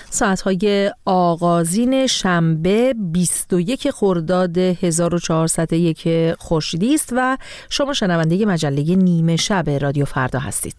ساعتهای آغازین شنبه 21 خرداد 1401 خورشیدی است و شما شنونده مجله نیمه شب رادیو فردا هستید.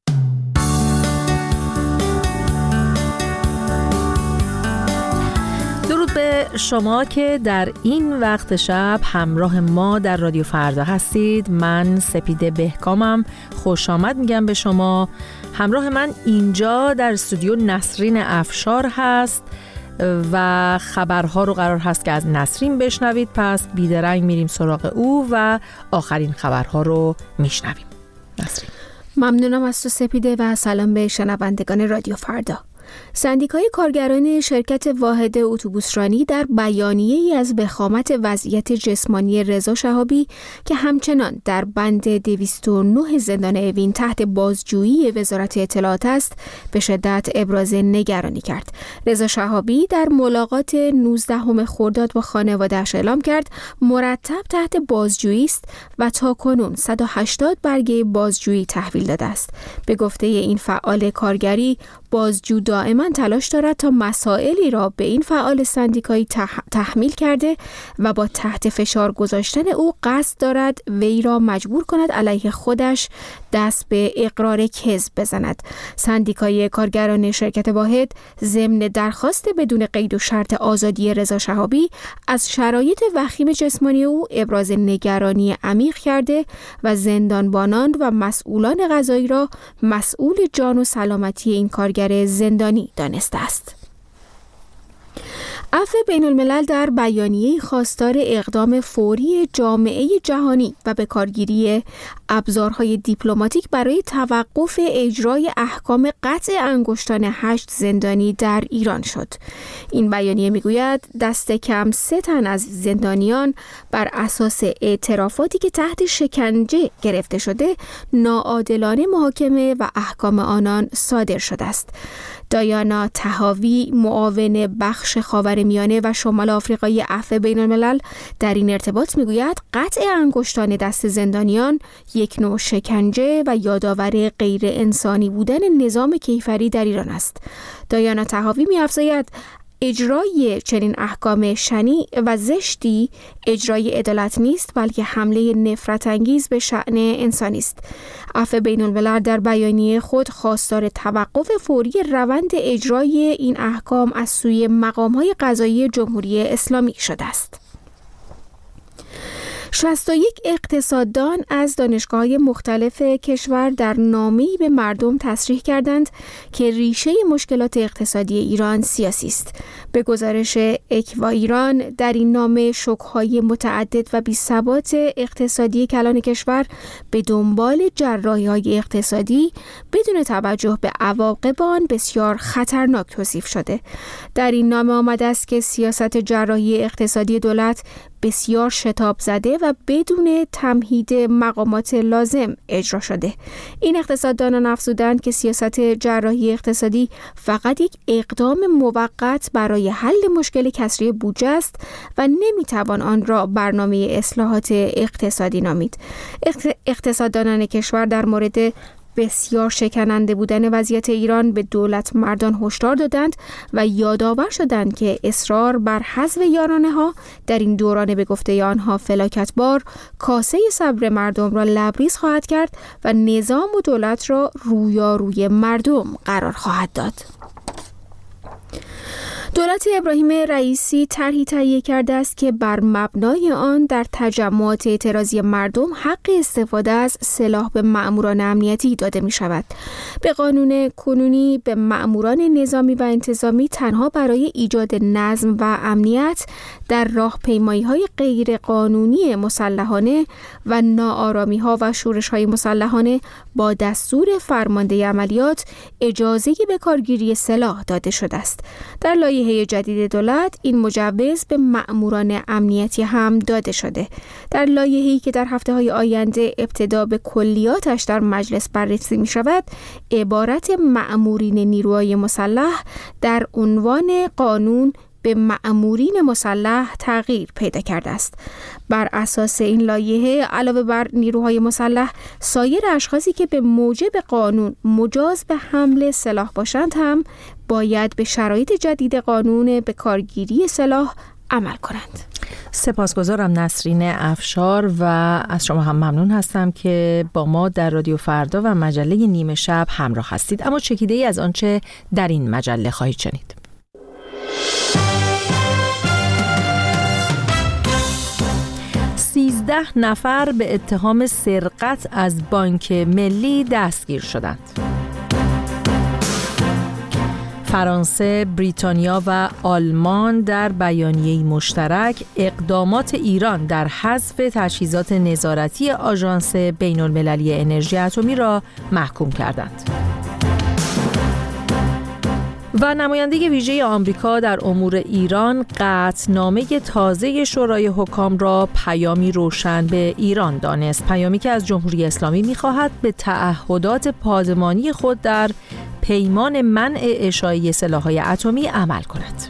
درود به شما که در این وقت شب همراه ما در رادیو فردا هستید. من سپیده بهکامم، خوش آمد میگم به شما. همراه من اینجا در استودیو نسرین افشار هست و خبرها رو قرار هست که از نسرین بشنوید، پس بیدرنگ میریم سراغ او و آخرین خبرها رو میشنویم. نسرین. ممنونم از تو سپیده و سلام به شنوندگان رادیو فردا. سندیکای کارگران شرکت واحد اتوبوسرانی در بیانیه‌ای از وخامت وضعیت جسمانی رضا شهابی که همچنان در بند 209 زندان اوین تحت بازجویی وزارت اطلاعات است، به شدت ابراز نگرانی کرد. رضا شهابی در ملاقات 19 خرداد با خانواده‌اش اعلام کرد مرتب تحت بازجویی است و تاکنون 180 برگه بازجویی تحویل داده است. به گفته این فعال کارگری، بازجو دائما تلاش دارد تا مسائلی را به این فعال سندیکایی تحمیل کرده و با تحت فشار گذاشتن او قصد دارد وی را مجبور کند علیه خودش دست به اقرار کذب بزند. سندیکای کارگران شرکت واحد ضمن درخواست بدون قید و شرط آزادی رضا شهابی از شرایط وخیم جسمانی او ابراز نگرانی عمیق کرده و زندانبانان و مسئولان قضایی را مسئول جان و سلامتی این کارگر زندانی دانسته است. عفو بین الملل در بیانیه خواستار اقدام فوری جامعه جهانی و به کارگیری ابزارهای دیپلماتیک برای توقف اجرای احکام قطع انگشتان 8 زندانی در ایران شد. این بیانیه میگوید دست کم 3 تن از زندانیان بر اساس اعترافاتی که تحت شکنجه گرفته شده ناعادلانه محاکمه و احکام آنان صادر شده است. دایانا طهاوی، معاون بخش خاورمیانه و شمال آفریقای عفو بین الملل، در این ارتباط میگوید قطع انگشتان دست زندانیان یک نوع شکنجه و یادآور غیر انسانی بودن نظام کیفری در ایران است. دایانا طهاوی می‌افزاید اجرای چنین احکام شنیع و زشتی اجرای عدالت نیست، بلکه حمله نفرت انگیز به شأن انسانی است. عفو بین الملل در بیانیه خود خواستار توقف فوری روند اجرای این احکام از سوی مقام‌های قضایی جمهوری اسلامی شده است. 61 اقتصاددان از دانشگاه‌های مختلف کشور در نامه‌ای به مردم تصریح کردند که ریشه مشکلات اقتصادی ایران سیاسی است. به گزارش اکوا ایران، در این نامه شوک‌های متعدد و بی‌ثبات اقتصادی کلان کشور به دنبال جراحی‌های اقتصادی بدون توجه به عواقب آن بسیار خطرناک توصیف شده. در این نامه آمده است که سیاست جراحی اقتصادی دولت بسیار شتاب زده و بدون تمهید مقامات لازم اجرا شده. این اقتصاددانان افزودند که سیاست جراحی اقتصادی فقط یک اقدام موقت برای حل مشکل کسری بودجه است و نمیتوان آن را برنامه اصلاحات اقتصادی نامید. اقتصاددانان کشور در مورد بسیار شکننده بودن وضعیت ایران به دولت مردان هشدار دادند و یادآور شدند که اصرار بر حذف یارانه‌ها در این دوران به گفته آنها فلاکتبار کاسه صبر مردم را لبریز خواهد کرد و نظام و دولت را رویاروی مردم قرار خواهد داد. دولت ابراهیم رئیسی طرحی تهیه کرده است که بر مبنای آن در تجمعات اعتراضی مردم حق استفاده از سلاح به مأموران امنیتی داده می شود. به قانون کنونی به مأموران نظامی و انتظامی تنها برای ایجاد نظم و امنیت در راهپیمایی‌های غیر قانونی مسلحانه و ناآرامی‌ها و شورش‌های مسلحانه با دستور فرمانده عملیات اجازه به کارگیری سلاح داده شده است. در لایحه جدید دولت این مجوز به مأموران امنیتی هم داده شده. در لایحه‌ای که در هفته‌های آینده ابتدا به کلیاتش در مجلس بررسی می‌شود، عبارت مأمورین نیروهای مسلح در عنوان قانون به مأمورین مسلح تغییر پیدا کرده است. بر اساس این لایحه علاوه بر نیروهای مسلح، سایر اشخاصی که به موجب قانون مجاز به حمل سلاح باشند هم باید به شرایط جدید قانون به کارگیری سلاح عمل کنند. سپاسگزارم نسرین افشار و از شما هم ممنون هستم که با ما در رادیو فردا و مجله نیمه شب همراه هستید. اما چکیده‌ای از آنچه در این مجله خواهید شنید. 13 نفر به اتهام سرقت از بانک ملی دستگیر شدند. فرانسه، بریتانیا و آلمان در بیانیه‌ای مشترک اقدامات ایران در حذف تجهیزات نظارتی آژانس بین‌المللی انرژی اتمی را محکوم کردند. و نماینده ویژه آمریکا در امور ایران قطعنامه تازه شورای حکام را پیامی روشن به ایران دانست. پیامی که از جمهوری اسلامی می‌خواهد به تعهدات پادمانی خود در پیمان منع اشاعه سلاح‌های اتمی عمل کند.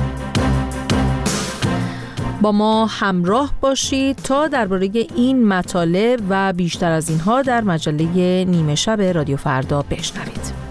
با ما همراه باشید تا درباره این مطالب و بیشتر از اینها در مجله نیمه شب رادیو فردا بشنوید.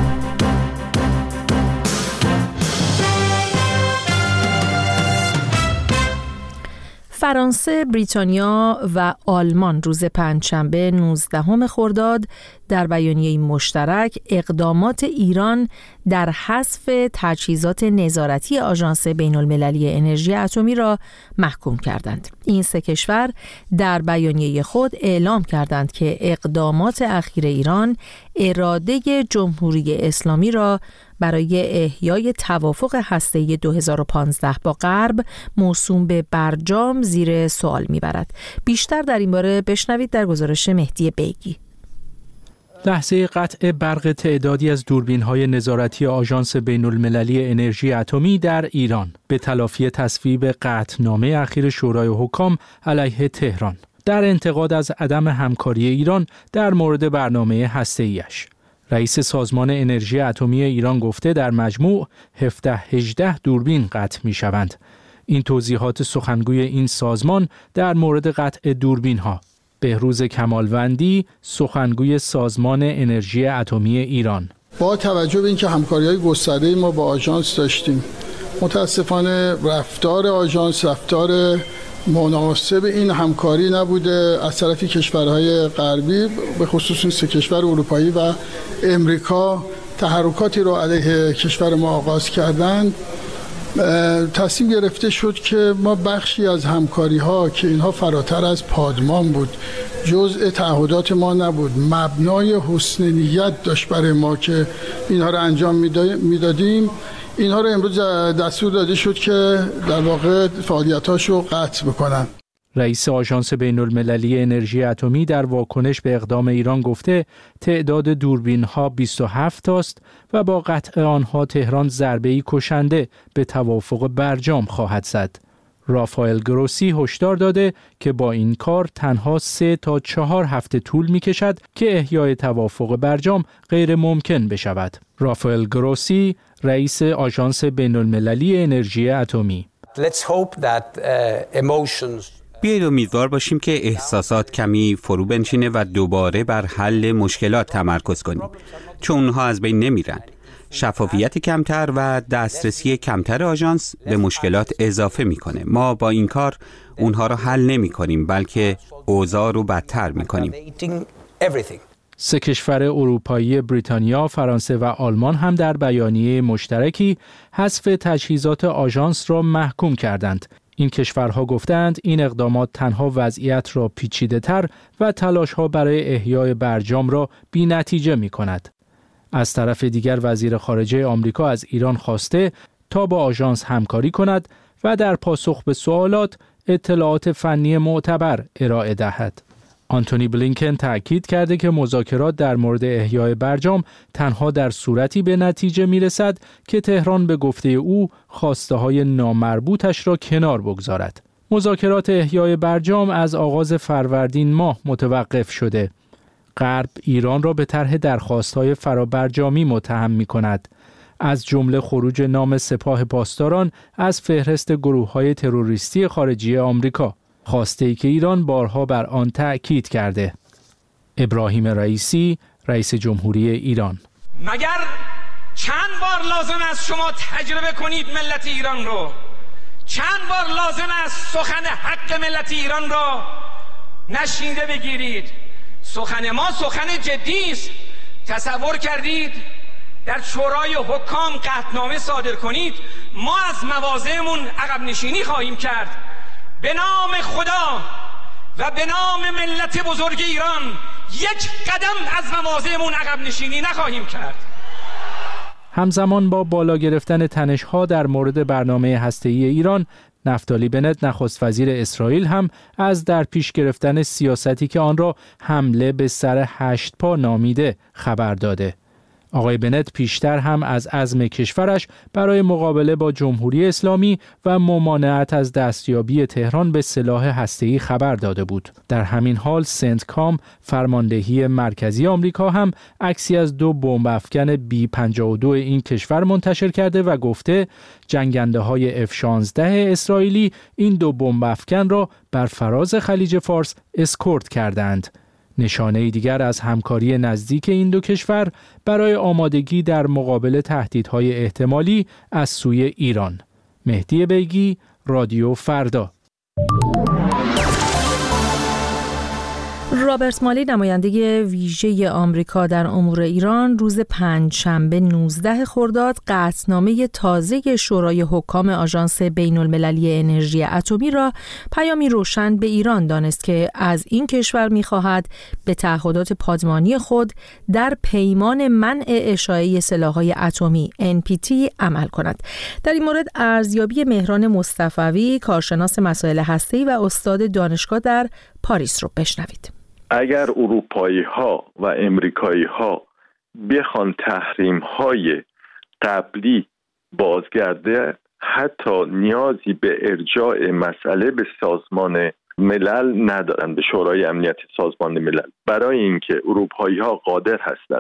فرانسه، بریتانیا و آلمان روز پنجشنبه 19 خرداد در بیانیه مشترک اقدامات ایران در حذف تجهیزات نظارتی آژانس بین‌المللی انرژی اتمی را محکوم کردند. این سه کشور در بیانیه خود اعلام کردند که اقدامات اخیر ایران اراده جمهوری اسلامی را برای احیای توافق هسته‌ای 2015 با غرب موسوم به برجام زیر سوال می‌برد. بیشتر در این باره بشنوید در گزارش مهدی بیگی. لحظه قطع برق تعدادی از دوربین‌های نظارتی آژانس بین‌المللی انرژی اتمی در ایران به تلافی تصویب قطعنامه اخیر شورای حکام علیه تهران در انتقاد از عدم همکاری ایران در مورد برنامه هسته‌ایش. رئیس سازمان انرژی اتمی ایران گفته در مجموع 17-18 دوربین قطع می‌شوند. این توضیحات سخنگوی این سازمان در مورد قطع دوربین‌ها. بهروز کمالوندی، سخنگوی سازمان انرژی اتمی ایران: با توجه به اینکه همکاری‌های گسترده‌ای ما با آژانس داشتیم، متاسفانه رفتار آژانس رفتار مناسب این همکاری نبوده از طرف کشورهای غربی، به خصوص این سه کشور اروپایی و امریکا تحرکاتی رو علیه کشور ما آغاز کردند. تصمیم گرفته شد که ما بخشی از همکاری‌ها که اینها فراتر از پادمان بود، جزء تعهدات ما نبود، مبنای حسن نیت داشت برای ما که اینها رو انجام میدادیم، اینها رو امروز دستور داده شد که در واقع فعالیت‌هاش رو قطع بکنن. رئیس آژانس بین‌المللی انرژی اتمی در واکنش به اقدام ایران گفته تعداد دوربین‌ها 27 است و با قطع آنها تهران ضربه‌ای کشنده به توافق برجام خواهد زد. رافائل گروسی هشدار داده که با این کار تنها 3 تا 4 هفته طول می‌کشد که احیای توافق برجام غیر ممکن بشود. رافائل گروسی، رئیس آژانس بین‌المللی انرژی اتمی: بیایید امیدوار باشیم که احساسات کمی فرو بنشینه و دوباره بر حل مشکلات تمرکز کنیم، چون اونها از بین نمیرن. شفافیت کمتر و دسترسی کمتر آژانس به مشکلات اضافه میکنه. ما با این کار اونها رو حل نمی کنیم، بلکه اوضاع رو بدتر میکنیم. سه کشور اروپایی بریتانیا، فرانسه و آلمان هم در بیانیه مشترکی حذف تجهیزات آژانس را محکوم کردند. این کشورها گفتند این اقدامات تنها وضعیت را پیچیده‌تر و تلاش‌ها برای احیای برجام را بی‌نتیجه می‌کند. از طرف دیگر وزیر خارجه آمریکا از ایران خواسته تا با آژانس همکاری کند و در پاسخ به سوالات اطلاعات فنی معتبر ارائه دهد. آنتونی بلینکن تأکید کرده که مذاکرات در مورد احیای برجام تنها در صورتی به نتیجه میرسد که تهران به گفته او خواسته‌های نامربوطش را کنار بگذارد. مذاکرات احیای برجام از آغاز فروردین ماه متوقف شده. غرب ایران را به طرح درخواست‌های فرابرجامی متهم می‌کند، از جمله خروج نام سپاه پاسداران از فهرست گروه‌های تروریستی خارجی آمریکا، خواسته‌ای که ایران بارها بر آن تأکید کرده. ابراهیم رئیسی، رئیس جمهوری ایران: مگر چند بار لازم است شما تجربه کنید ملت ایران رو؟ چند بار لازم است سخن حق ملت ایران را نشنیده بگیرید؟ سخن ما سخن جدی است. تصور کردید در شورای حکام قطعنامه صادر کنید ما از مواضعمون عقب نشینی خواهیم کرد؟ به نام خدا و به نام ملت بزرگ ایران یک قدم از مواضعمون عقب نشینی نخواهیم کرد. همزمان با بالا گرفتن تنش‌ها در مورد برنامه هسته‌ای ایران، نفتالی بنت نخست وزیر اسرائیل هم از در پیش گرفتن سیاستی که آن را حمله به سر 8 پا نامیده خبر داده. آقای بنت پیشتر هم از عزم کشورش برای مقابله با جمهوری اسلامی و ممانعت از دستیابی تهران به سلاح هسته‌ای خبر داده بود. در همین حال سنتکام، فرماندهی مرکزی آمریکا، هم عکسی از 2 بمب افکن B-52 این کشور منتشر کرده و گفته جنگنده‌های F-16 اسرائیلی این 2 بمب افکن را بر فراز خلیج فارس اسکورت کردند. نشانه دیگر از همکاری نزدیک این 2 کشور برای آمادگی در مقابل تهدیدهای احتمالی از سوی ایران. مهدی بیگی، رادیو فردا. رابرت مالی، نماینده ویژه آمریکا در امور ایران، روز پنجشنبه 19 خرداد قطعنامه تازه شورای حکام آژانس بین‌المللی انرژی اتمی را پیامی روشن به ایران دانست که از این کشور می‌خواهد به تعهدات پادمانی خود در پیمان منع اشاعه سلاح‌های اتمی NPT عمل کند. در این مورد ارزیابی مهران مصطفوی، کارشناس مسائل هسته‌ای و استاد دانشگاه در پاریس رو بشنوید. اگر اروپایی‌ها و امریکایی‌ها بخوان تحریم‌های قبلی بازگرده، حتی نیازی به ارجاع مسئله به سازمان ملل ندارند، به شورای امنیت سازمان ملل، برای اینکه اروپایی‌ها قادر هستند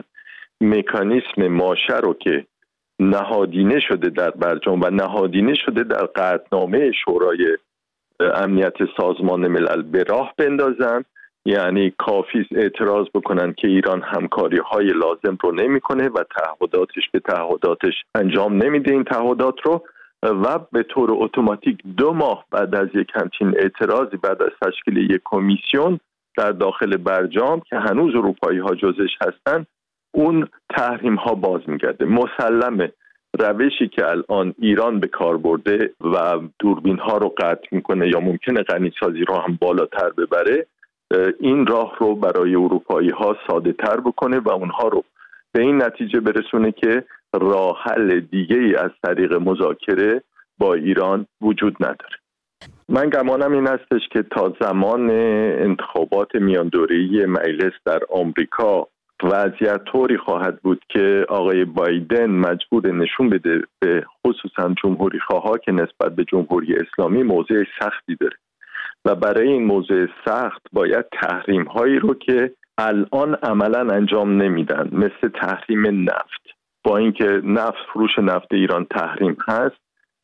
مکانیسم ماشه رو که نهادینه شده در برجام و نهادینه شده در قطعنامه شورای امنیت سازمان ملل به راه بندازن. یعنی کافی اعتراض بکنن که ایران همکاری‌های لازم رو نمی‌کنه و تعهداتش به تعهداتش انجام نمیده این تعهدات رو، و به طور اتوماتیک 2 ماه بعد از یک همچین اعتراضی، بعد از تشکیل یک کمیسیون در داخل برجام که هنوز اروپایی‌ها جزش هستن، اون تحریم‌ها باز می‌گرده. مسلمه روشی که الان ایران به کار برده و دوربین‌ها رو قطع می‌کنه یا ممکنه غنیسازی رو هم بالاتر ببره، این راه رو برای اروپایی‌ها ساده‌تر بکنه و اونها رو به این نتیجه برسونه که راه حل دیگه‌ای از طریق مذاکره با ایران وجود نداره. من گمانم این هستش که تا زمان انتخابات میاندوره‌ای مجلس در آمریکا وضعیت طوری خواهد بود که آقای بایدن مجبور نشون بده به خصوصا جمهوری خواها که نسبت به جمهوری اسلامی موضع سختی داره و برای این موضع سخت باید تحریم هایی رو که الان عملا انجام نمیدن، مثل تحریم نفت، با اینکه فروش نفت ایران تحریم هست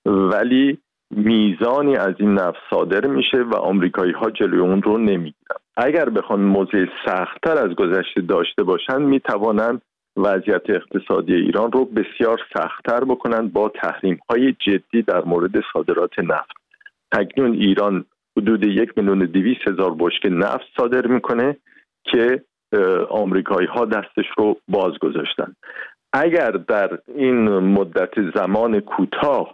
ولی میزانی از این نفت صادر میشه و آمریکایی ها جلوی اون رو نمیگیرن. اگر بخوان موضع سخت‌تر از گذشته داشته باشن میتوانن وضعیت اقتصادی ایران رو بسیار سخت‌تر بکنن با تحریم های جدی در مورد صادرات نفت. اکنون ایران حدود 1,200,000 بشکه نفت صادر میکنه که آمریکایی ها دستش رو باز گذاشتن. اگر در این مدت زمان کوتاه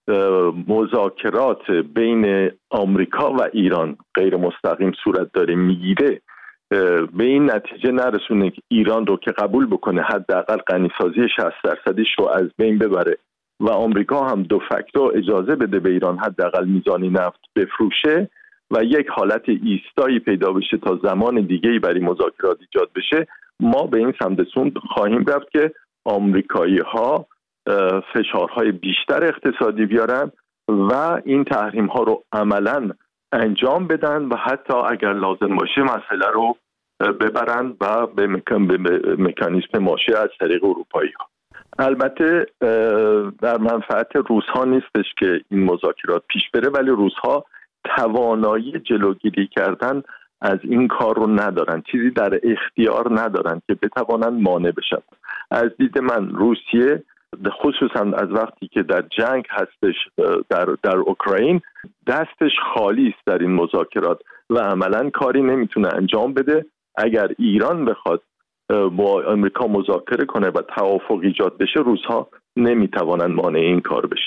مذاکرات بین آمریکا و ایران غیر مستقیم صورت داره میگیره، به این نتیجه نرسونه که ایران رو که قبول بکنه حداقل غنیسازی 60% رو از بین ببره و آمریکا هم دو فاکتور اجازه بده به ایران حداقل میزانی نفت بفروشه و یک حالت ایستایی پیدا بشه تا زمان دیگه‌ای برای مذاکرات ایجاد بشه، ما به این سمت خواهیم رفت که آمریکایی‌ها فشارهای بیشتر اقتصادی بیارن و این تحریم ها رو عملاً انجام بدن و حتی اگر لازم باشه مسئله رو ببرن و به مکانیسم ماشه از طریق اروپایی ها. البته در منفعت روس ها نیستش که این مذاکرات پیش بره، ولی روس ها توانایی جلوگیری کردن از این کار رو ندارن، چیزی در اختیار ندارن که بتوانن مانع بشن. از دید من روسیه خصوصا از وقتی که در جنگ هستش در اوکراین دستش خالی است در این مذاکرات و عملاً کاری نمیتونه انجام بده. اگر ایران بخواد با آمریکا مذاکره کنه و توافق ایجاد بشه، روس‌ها نمیتوانند مانع این کار بشن.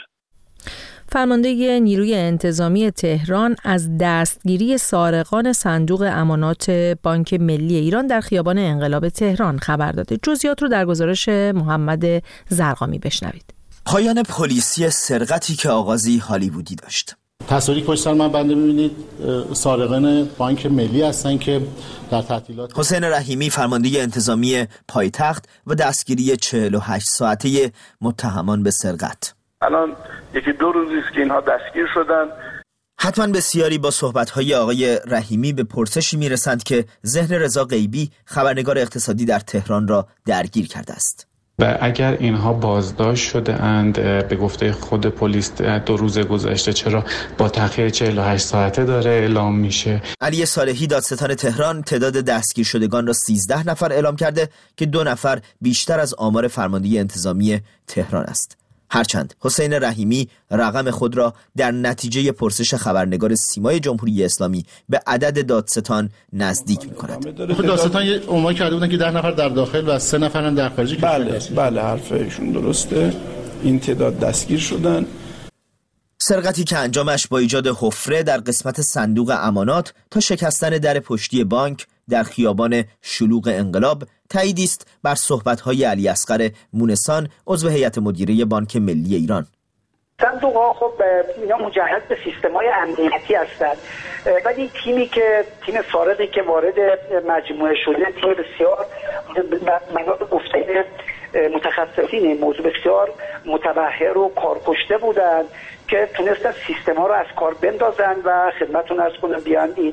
فرمانده نیروی انتظامی تهران از دستگیری سارقان صندوق امانات بانک ملی ایران در خیابان انقلاب تهران خبر داده. جزئیات رو در گزارش محمد زرقامی بشنوید. پایان پلیسی سرقتی که آغازی هالیوودی داشت. تصویری پشت سر من بنده می‌بینید سارقان بانک ملی هستن که در تعطیلات. حسین رحیمی فرمانده انتظامی پایتخت و دستگیری 48 ساعته متهمان به سرقت. الان یکی 2 روزی است که اینها دستگیر شدن. حتما بسیاری با صحبت‌های آقای رحیمی به پرسشی میرسند که ذهن رضا غیبی خبرنگار اقتصادی در تهران را درگیر کرده است. و اگر اینها بازداشت شده اند به گفته خود پلیس 2 روز گذشته، چرا با تأخیر 48 ساعته داره اعلام میشه؟ علی صالحی دادستان تهران تعداد دستگیر شدگان را 13 نفر اعلام کرده که 2 نفر بیشتر از آمار فرمانده انتظامی تهران است. هرچند حسین رحیمی رقم خود را در نتیجه پرسش خبرنگار سیمای جمهوری اسلامی به عدد دادستان نزدیک می‌کند. دادستان یه عنوان کرده بودن که 10 نفر در داخل و 3 نفر در خارج کشور. بله حرف ایشون درسته. این تعداد دستگیر شدن. سرقتی که انجامش با ایجاد حفره در قسمت صندوق امانات تا شکستن در پشتی بانک در خیابان شلوغ انقلاب تاییدی است بر صحبت‌های علی اصغر مونسان، عضو هیئت مدیره بانک ملی ایران. صندوق‌ها خب اینا مجهز به سیستم‌های امنیتی هستند، ولی تیم سارقی که وارد مجموعه شده تیم بسیار مناط گفته متخصصین موضوع بسیار متبحر و کارکشته بودند که تونستن سیستم‌ها رو از کار بندازن و خدمتتون عرض کنم بیان این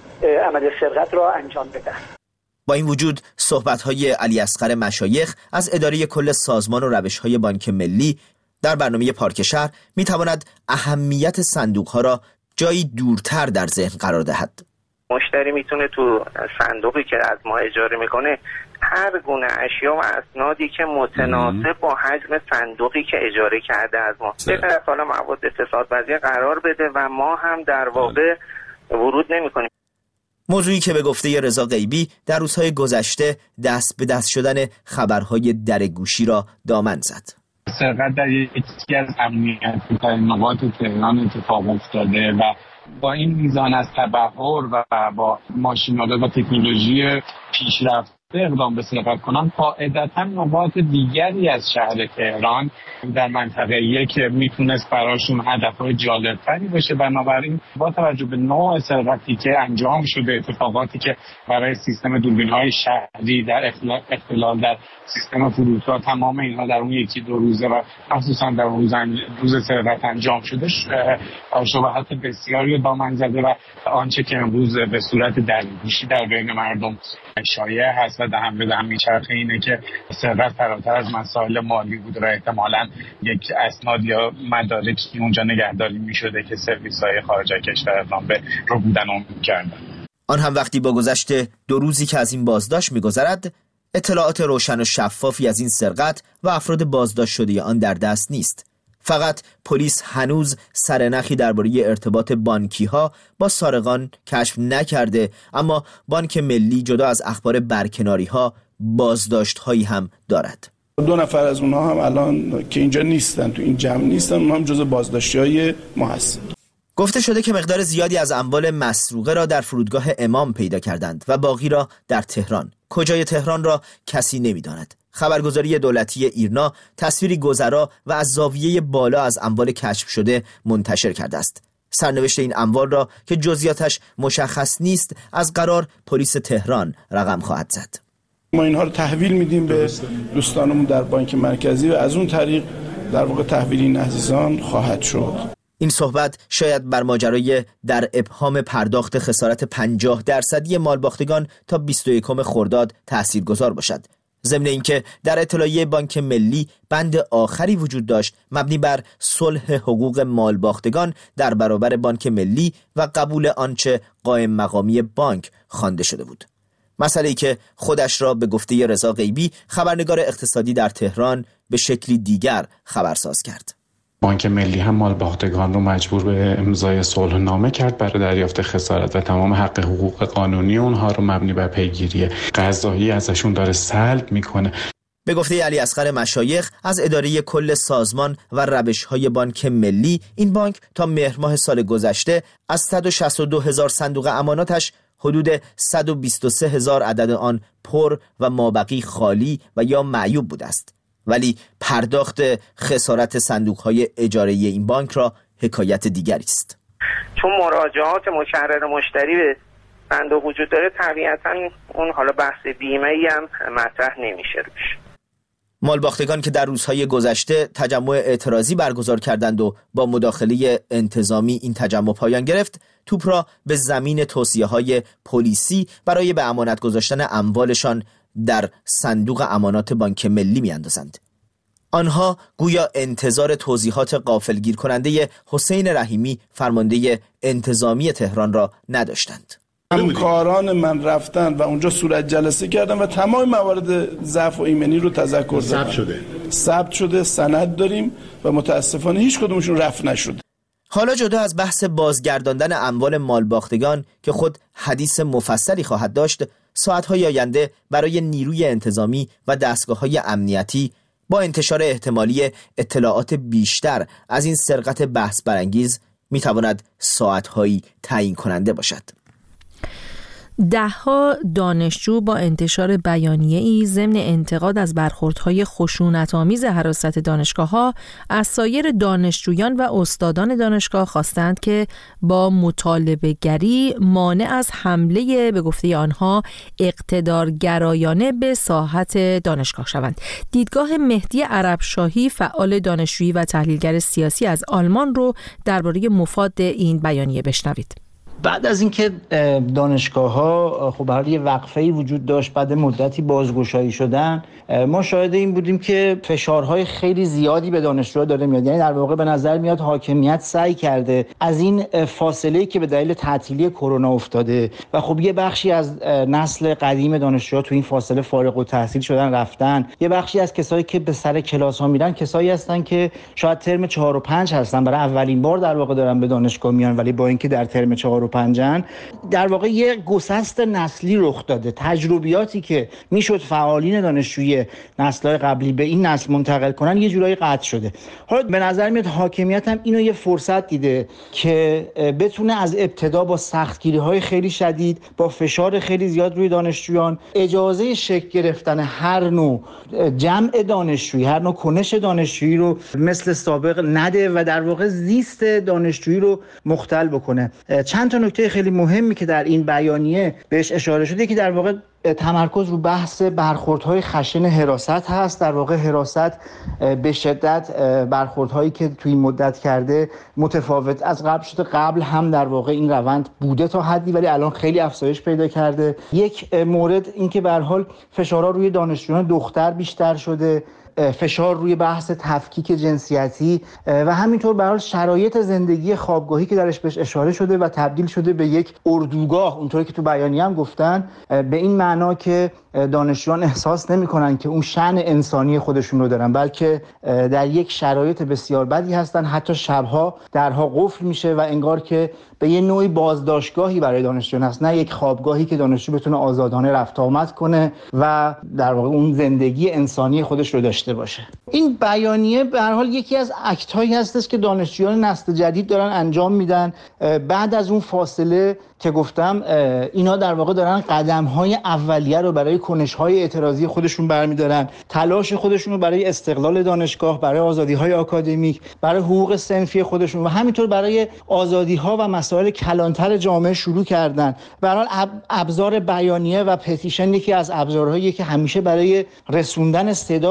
عمل سرقت را انجام بدن. با این وجود صحبت‌های علی اصغر مشایخ از اداره کل سازمان و روش‌های بانک ملی در برنامه پارک شهر می‌تواند اهمیت صندوق‌ها را جایی دورتر در ذهن قرار دهد. مشتری میتونه تو صندوقی که از ما اجاره میکنه هر گونه اشیا و اسنادی که متناسب با حجم صندوقی که اجاره کرده از ما به طرف حالا مواد فسادپذیر قرار بده و ما هم در واقع ورود نمی‌کنیم. موضوعی که به گفته رضا غیبی در روزهای گذشته دست به دست شدن خبرهای درگوشی را دامن زد. سرقت در یکی از امنیتی‌ترین نقاط تهران اتفاق افتاده و با این میزان از تبحر و با ماشین‌آلات و تکنولوژی پیشرفته اقدام به سرقت کنن، قاعدتاً نقاط دیگری از شهر تهران در منطقه یک میتونست براشون هدفهای جالبتری بشه. بنابراین با توجه به نوع سرقتی که انجام شده، اتفاقاتی که برای سیستم دوربین‌های شهری در اختلال در سیستم فرودگاه، تمام اینها در اون 1-2 روزه و خصوصا در روز سرقت انجام شده، شبهات بسیاری دامن زده و آنچه که امروز به صورت درگوشی در بین مردم شایع هست و دهن به دهن میچرخه اینه که سرقت فراتر از مسائل مالی بوده و احتمالاً یک اسناد یا مدارکی اونجا نگهداری میشده که سرویس‌های خارج از کشور اقدام به رو بودن می‌کردن. آن هم وقتی با گذشت 2 روزی که از این بازداشت می‌گذرد، اطلاعات روشن و شفافی از این سرقت و افراد بازداشت شده آن در دست نیست. فقط پلیس هنوز سرنخی درباره ارتباط بانکی‌ها با سارقان کشف نکرده، اما بانک ملی جدا از اخبار برکناری‌ها بازداشت‌هایی هم دارد. 2 نفر از اونها هم الان که اینجا نیستن، تو این جمع نیستن، اونها هم جزء بازداشتی‌های ما هستن. گفته شده که مقدار زیادی از اموال مسروقه را در فرودگاه امام پیدا کردند و باقی را در تهران. کجای تهران را کسی نمی‌داند. خبرگزاری دولتی ایرنا تصویری گذرا و از زاویه بالا از اموال کشف شده منتشر کرده است. سرنوشت این اموال را که جزئیاتش مشخص نیست، از قرار پلیس تهران رقم خواهد زد. ما اینها رو تحویل میدیم به دوستانمون در بانک مرکزی و از اون طریق در واقع تحویل این عزیزان خواهد شد. این صحبت شاید بر ماجرای در ابهام پرداخت خسارت 50% مالباختگان تا 21 خرداد تاثیرگذار باشد. ضمن اینکه در اطلاعیه بانک ملی بند آخری وجود داشت مبنی بر صلح حقوق مالباختگان در برابر بانک ملی و قبول آنچه قائم مقامی بانک خوانده شده بود. مسئله‌ای که خودش را به گفته رضا غیبی، خبرنگار اقتصادی در تهران، به شکلی دیگر خبرساز کرد. بانک ملی هم مالباختگان رو مجبور به امضای صلح‌نامه کرد برای دریافت خسارت و تمام حق حقوق قانونی اونها رو مبنی بر پیگیری قضایی ازشون داره سلب میکنه. به گفته علی اصغر مشایخ از اداره کل سازمان و روش‌های بانک ملی، این بانک تا مهر ماه سال گذشته از 162,000 صندوق اماناتش حدود 123,000 عدد آن پر و مابقی خالی و یا معیوب بوده است. ولی پرداخت خسارت صندوق‌های اجاره‌ای این بانک را حکایت دیگری است. چون مراجعات مکرر مشتری به صندوق وجود داره، طبیعتاً اون حالا بحث بیمه‌ای هم مطرح نمیشه روش. مالباختگان که در روزهای گذشته تجمع اعتراضی برگزار کردند و با مداخله انتظامی این تجمع پایان گرفت، توپ را به زمین توصیه‌های پلیسی برای به امانت گذاشتن اموالشان در صندوق امانات بانک ملی میاندازند. آنها گویا انتظار توضیحات غافلگیر کننده حسین رحیمی، فرمانده انتظامی تهران را نداشتند. همکاران من رفتن و اونجا صورت جلسه کردن و تمام موارد ضعف و ایمنی رو تذکر دادن. ثبت شده، سند داریم و متاسفانه هیچ کدومشون رفع نشد. حالا جدا از بحث بازگرداندن اموال مالباختگان که خود حدیث مفصلی خواهد داشت، ساعت‌های آینده برای نیروی انتظامی و دستگاه‌های امنیتی با انتشار احتمالی اطلاعات بیشتر از این سرقت بحث برانگیز میتواند ساعت‌هایی تعیین کننده باشد. ده‌ها دانشجو با انتشار بیانیه‌ای ضمن انتقاد از برخوردهای خشونت‌آمیز حراست دانشگاه‌ها از سایر دانشجویان و استادان دانشگاه خواستند که با مطالبه‌گری مانع از حمله به گفته آنها اقتدارگرایانه به ساحت دانشگاه شوند. دیدگاه مهدی عربشاهی، فعال دانشجویی و تحلیلگر سیاسی از آلمان رو درباره مفاد این بیانیه بشنوید. بعد از اینکه دانشگاه‌ها خب برای یه وقفه‌ای وجود داشت، بعد مدتی بازگشایی شدن، ما شاهد این بودیم که فشارهای خیلی زیادی به دانشجوها داره میاد. یعنی در واقع به نظر میاد حاکمیت سعی کرده از این فاصله‌ای که به دلیل تعطیلی کرونا افتاده و خب یه بخشی از نسل قدیم دانشجوها تو این فاصله فارغ التحصیل شدن رفتن، یه بخشی از کسایی که به سر کلاس‌ها میرن کسایی هستن که شاید ترم 4 و 5 هستن، برای اولین بار در واقع دارن به دانشگاه میان، ولی با اینکه در ترم 4 و 5 در واقع یه گسست نسلی رخ داده. تجربیاتی که میشد فعالین دانشجویی نسل‌های قبلی به این نسل منتقل کنن یه جورایی قطع شده. حالا به نظر میاد حاکمیت هم اینو یه فرصت دیده که بتونه از ابتدا با سختگیری‌های خیلی شدید، با فشار خیلی زیاد روی دانشجویان، اجازه شکل گرفتن هر نوع جمع دانشجویی، هر نوع کنش دانشجویی رو مثل سابق نده و در واقع زیست دانشجویی رو مختل بکنه. چند تا نکته خیلی مهمی که در این بیانیه بهش اشاره شده که در واقع تمرکز رو بحث برخوردهای خشن حراست هست. در واقع حراست به شدت برخوردهایی که توی این مدت کرده متفاوت از قبل شده. قبل هم در واقع این روند بوده تا حدی، ولی الان خیلی افزایش پیدا کرده. یک مورد این که به هر حال فشارها روی دانشجویان دختر بیشتر شده، فشار روی بحث تفکیک جنسیتی و همینطور به هر حال شرایط زندگی خوابگاهی که درش بهش اشاره شده و تبدیل شده به یک اردوگاه، اونطوری که تو بیانیه هم گفتن، به این معنا که دانشجویان احساس نمی‌کنن که اون شأن انسانی خودشون رو دارن، بلکه در یک شرایط بسیار بدی هستن. حتی شبها درها قفل میشه و انگار که به یه نوعی بازداشتگاهی برای دانشجویان هست، نه یک خوابگاهی که دانشجو بتونه آزادانه رفت آمد کنه و در واقع اون زندگی انسانی خودش رو داشته باشه. این بیانیه به هر حال یکی از اکت‌هایی هستش که دانشجویان نسل جدید دارن انجام میدن بعد از اون فاصله که گفتم. اینا در واقع دارن قدم‌های اولیه رو برای کنش‌های اعتراضی خودشون برمی‌دارن، تلاش خودشون رو برای استقلال دانشگاه، برای آزادی‌های آکادمیک، برای حقوق صنفی خودشون و همینطور برای آزادی‌ها و مسائل کلانتر جامعه شروع کردن. به هر حال ابزار بیانیه و پتیشن یکی از ابزارهایی که همیشه برای رسوندن صدای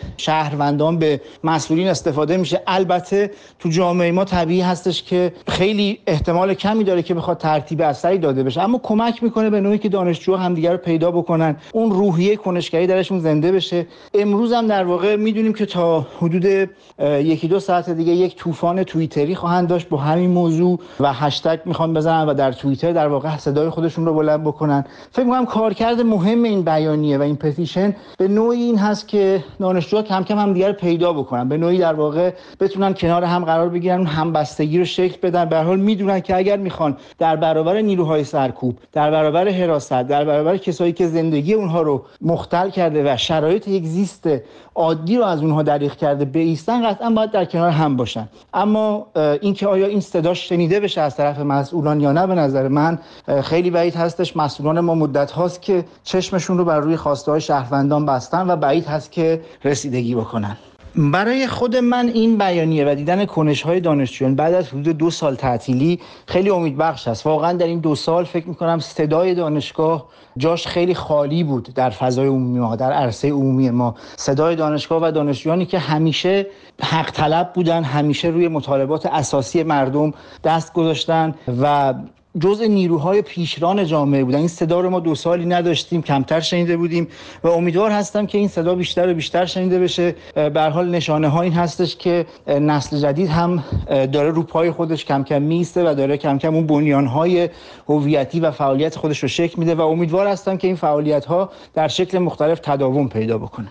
شهروندان به مسئولین استفاده میشه. البته تو جامعه ما طبیعی هستش که خیلی احتمال کمی داره که بخواد ترتیب اثری داده بشه، اما کمک میکنه به نوعی که دانشجوها همدیگه رو پیدا بکنن، اون روحیه کنشگری درشون زنده بشه. امروز هم در واقع میدونیم که تا حدود 1-2 ساعت دیگه یک طوفان توییتری خواهند داشت با همین موضوع و هشتگ میخوان بزنن و در توییتر در واقع صدای خودشون رو بلند بکنن. فکر می‌کنم کارکرد مهم این بیانیه و این پتیشن به نوعی این هست که دانشجوها کم کم هم دیگه رو پیدا بکنن، به نوعی در واقع بتونن کنار هم قرار بگیرن، اون همبستگی رو شکل بدن. به هر حال میدونن که اگر میخوان در برابر نیروهای سرکوب، در برابر حراست، در برابر کسایی که زندگی اونها رو مختل کرده و شرایط یک زیست عادی رو از اونها دریغ کرده بایستن، قطعا باید در کنار هم باشن. اما اینکه آیا این صدا شنیده بشه از طرف مسئولان یا نه، به نظر من خیلی بعید هستش. مسئولان ما مدت هاست که چشمشون رو بر روی خواسته های شهروندان بستن و بعید هست که رسیدگی بکنن. برای خود من این بیانیه و دیدن کنش‌های دانشجویان بعد از حدود 2 سال تعطیلی خیلی امیدبخش است. واقعا در این 2 سال فکر می‌کنم صدای دانشگاه جاش خیلی خالی بود در فضای عمومی ما، در عرصه عمومی ما. صدای دانشگاه و دانشجویانی که همیشه حق طلب بودن، همیشه روی مطالبات اساسی مردم دست گذاشتن و جزء نیروهای پیشران جامعه بودن. این صدا رو ما 2 سالی نداشتیم، کمتر شنیده بودیم و امیدوار هستم که این صدا بیشتر و بیشتر شنیده بشه. به هر حال نشانه ها این هستش که نسل جدید هم داره رو پای خودش کم کم میسته و داره کم کم اون بنیان‌های هویتی و فعالیت خودش رو شکل میده و امیدوار هستم که این فعالیت‌ها در شکل مختلف تداوم پیدا بکنه.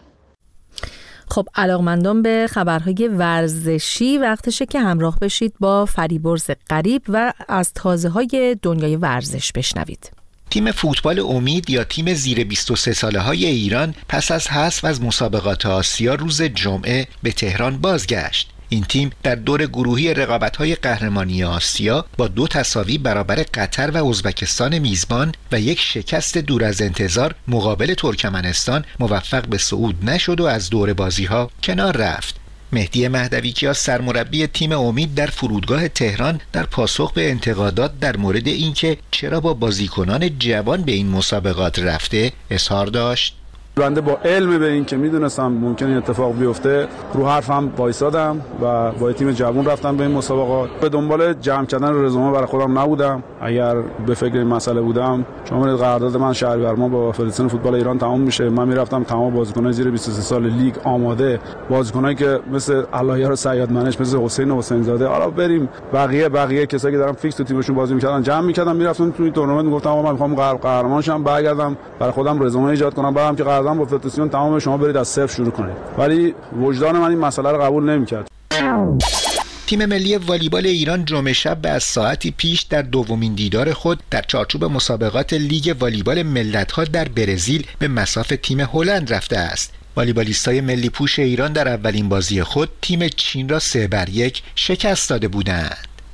خب علاقمندان به خبرهای ورزشی وقتشه که همراه بشید با فریبرز غریب و از تازه‌های دنیای ورزش بشنوید. تیم فوتبال امید یا تیم زیر 23 ساله های ایران پس از حذف از مسابقات آسیا روز جمعه به تهران بازگشت. این تیم در دور گروهی رقابت‌های قهرمانی آسیا با 2 تساوی برابر قطر و ازبکستان میزبان و 1 شکست دور از انتظار مقابل ترکمنستان موفق به صعود نشد و از دور بازی‌ها کنار رفت. مهدی مهدویکیا سرمربی تیم امید در فرودگاه تهران در پاسخ به انتقادات در مورد اینکه چرا با بازیکنان جوان به این مسابقات رفته اظهار داشت: بنده با علم به این که میدونستم ممکن این اتفاق بیفته رو حرفم وایسادم و با تیم جوان رفتم به این مسابقات. به دنبال جمع کردن رزومه برای خودم نبودم. اگر به فکر این مسئله بودم، شما می‌دونید قرارداد من شهریور ماه با فدراسیون فوتبال ایران تمام میشه. من میرفتم تمام بازیکنان زیر 23 سال لیگ آماده، بازیکنایی که مثل اللهیار سیاد منش، مثل حسین زاده، حالا بریم بقیه کسایی که دارن فیکس تو تیمشون بازی می‌کردن جمع می‌کردم، میرفتم توی تورنمنت، میگفتم من می‌خوام قهرمان شم، برگردم برای خودم رزومه ایجاد کنم، برام که قرارداد با فدراسیون تمام شما برید از صفر شروع کنید. ولی وجدان من این مسئله رو قبول نمی‌کرد. تیم ملی والیبال ایران جمعه شب از ساعتی پیش در دومین دیدار خود در چارچوب مسابقات لیگ والیبال ملت‌ها در برزیل به مصاف تیم هلند رفته است. والیبالیستای ملی پوش ایران در اولین بازی خود تیم چین را 3-1 شکست داده بودند.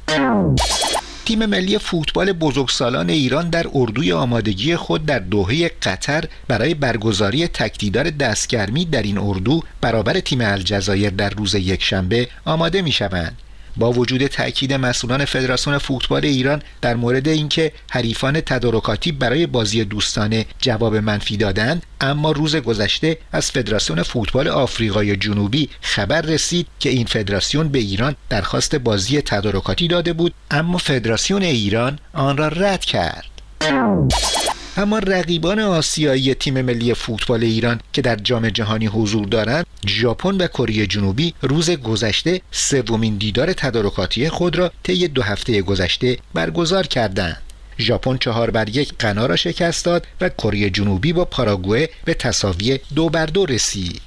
تیم ملی فوتبال بزرگسالان ایران در اردوی آمادگی خود در دوحه قطر برای برگزاری تکدیدار دستگرمی در این اردو برابر تیم الجزایر در روز یکشنبه آماده می‌شوند. با وجود تأکید مسئولان فدراسیون فوتبال ایران در مورد اینکه حریفان تدارکاتی برای بازی دوستانه جواب منفی دادند، اما روز گذشته از فدراسیون فوتبال آفریقای جنوبی خبر رسید که این فدراسیون به ایران درخواست بازی تدارکاتی داده بود، اما فدراسیون ایران آن را رد کرد. اما رقیبان آسیایی تیم ملی فوتبال ایران که در جام جهانی حضور دارند، ژاپن و کره جنوبی، روز گذشته 3مین دیدار تدارکاتی خود را طی 2 هفته گذشته برگزار کردند. ژاپن 4-1 غنا را شکست داد و کره جنوبی با پاراگوئه به تساوی 2-2 رسید.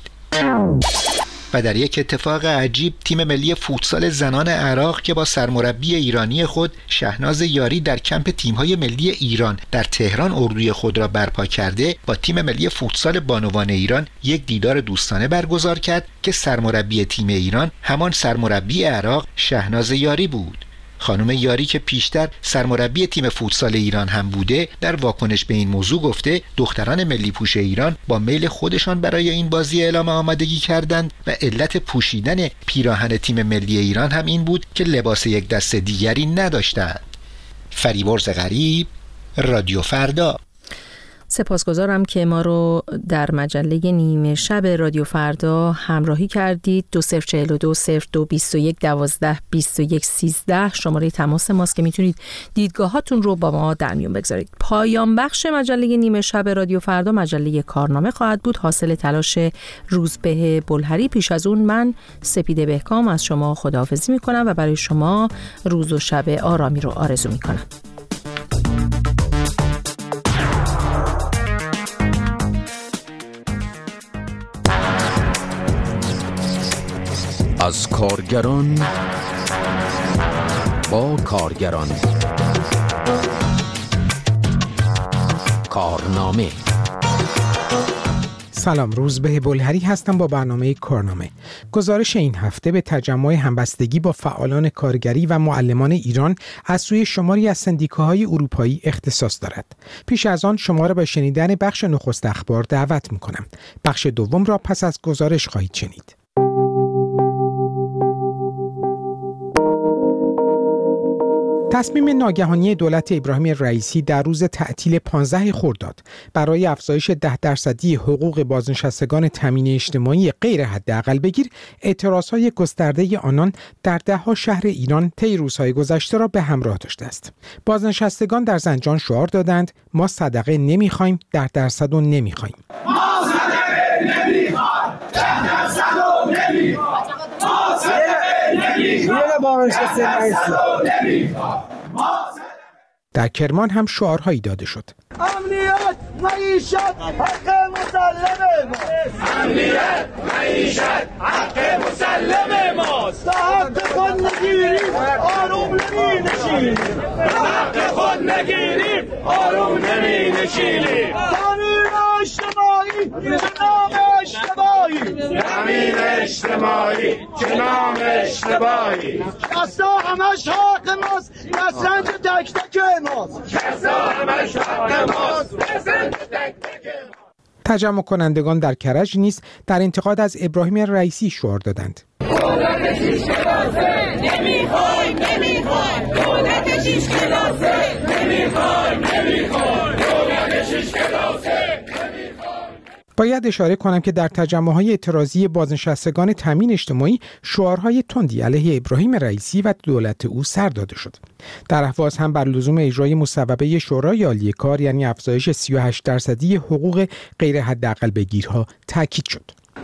و در یک اتفاق عجیب، تیم ملی فوتسال زنان عراق که با سرمربی ایرانی خود شهناز یاری در کمپ تیم‌های ملی ایران در تهران اردوی خود را برپا کرده، با تیم ملی فوتسال بانوان ایران یک دیدار دوستانه برگزار کرد که سرمربی تیم ایران همان سرمربی عراق شهناز یاری بود. خانم یاری که پیشتر سرمربی تیم فوتسال ایران هم بوده، در واکنش به این موضوع گفته دختران ملی پوش ایران با میل خودشان برای این بازی اعلام آمادگی کردند و علت پوشیدن پیراهن تیم ملی ایران هم این بود که لباس یک دست دیگری نداشتند. فریبرز غریب، رادیو فردا. سپاسگزارم که ما رو در مجله نیمه شب رادیو فردا همراهی کردید. 2042 02 21 12 21 13 شماره تماس ماست که میتونید دیدگاهاتون رو با ما در میون بگذارید. پایان بخش مجله نیمه شب رادیو فردا مجله کارنامه خواهد بود، حاصل تلاش روزبه بلهری. پیش از اون من سپیده بهکام از شما خداحافظی میکنم و برای شما روز و شب آرامی رو آرزو میکنم. از کارگران با کارگران. کارنامه. سلام، روزبه بلهری هستم با برنامه کارنامه. گزارش این هفته به تجمع همبستگی با فعالان کارگری و معلمان ایران از سوی شماری از سندیکاهای اروپایی اختصاص دارد. پیش از آن شما را به شنیدن بخش نخست اخبار دعوت می‌کنم. بخش دوم را پس از گزارش خواهید شنید. تصمیم ناگهانی دولت ابراهیم رئیسی در روز تعطیل 15 خرداد برای افزایش 10% حقوق بازنشستگان تامین اجتماعی غیر حداقل بگیر اعتراضهای گسترده آنان در ده‌ها شهر ایران طی روزهای گذشته را به همراه داشته است. بازنشستگان در زنجان شعار دادند ما صدقه نمیخوایم، 10% رو نمیخوایم. ما صدقه نمیخوایم، 10% رو نمیخوایم. در کرمان هم شعارهایی داده شد. امنیت معیشت حق مسلم ماست. امنیت معیشت حق مسلم ماست. تا حق خود نگیریم آروم نمی نشینیم. تا حق خود نگیریم آروم نمی نشینیم. تامین اجتماعی جناب اشتباهی. تامین اجتماعی جناب اشتباهی. کسا همش حق ماست، نسنج تک تک ماست. کسا همش حق ماست، نسنج تک تک ماست. تجمع کنندگان در کرج نیز در انتقاد از ابراهیم رئیسی شعار دادند. دولت 6 کلاسه نمیخوایم، دولت 6 کلاسه نمیخوایم، دولت 6 کلاسه. باید اشاره کنم که در تجمع‌های اعتراضی بازنشستگان تامین اجتماعی شعارهای تندی علیه ابراهیم رئیسی و دولت او سر داده شد. در اهواز هم بر لزوم اجرای مصوبه شورای عالی کار یعنی افزایش 38% حقوق غیر حداقل بگیرها تاکید شد.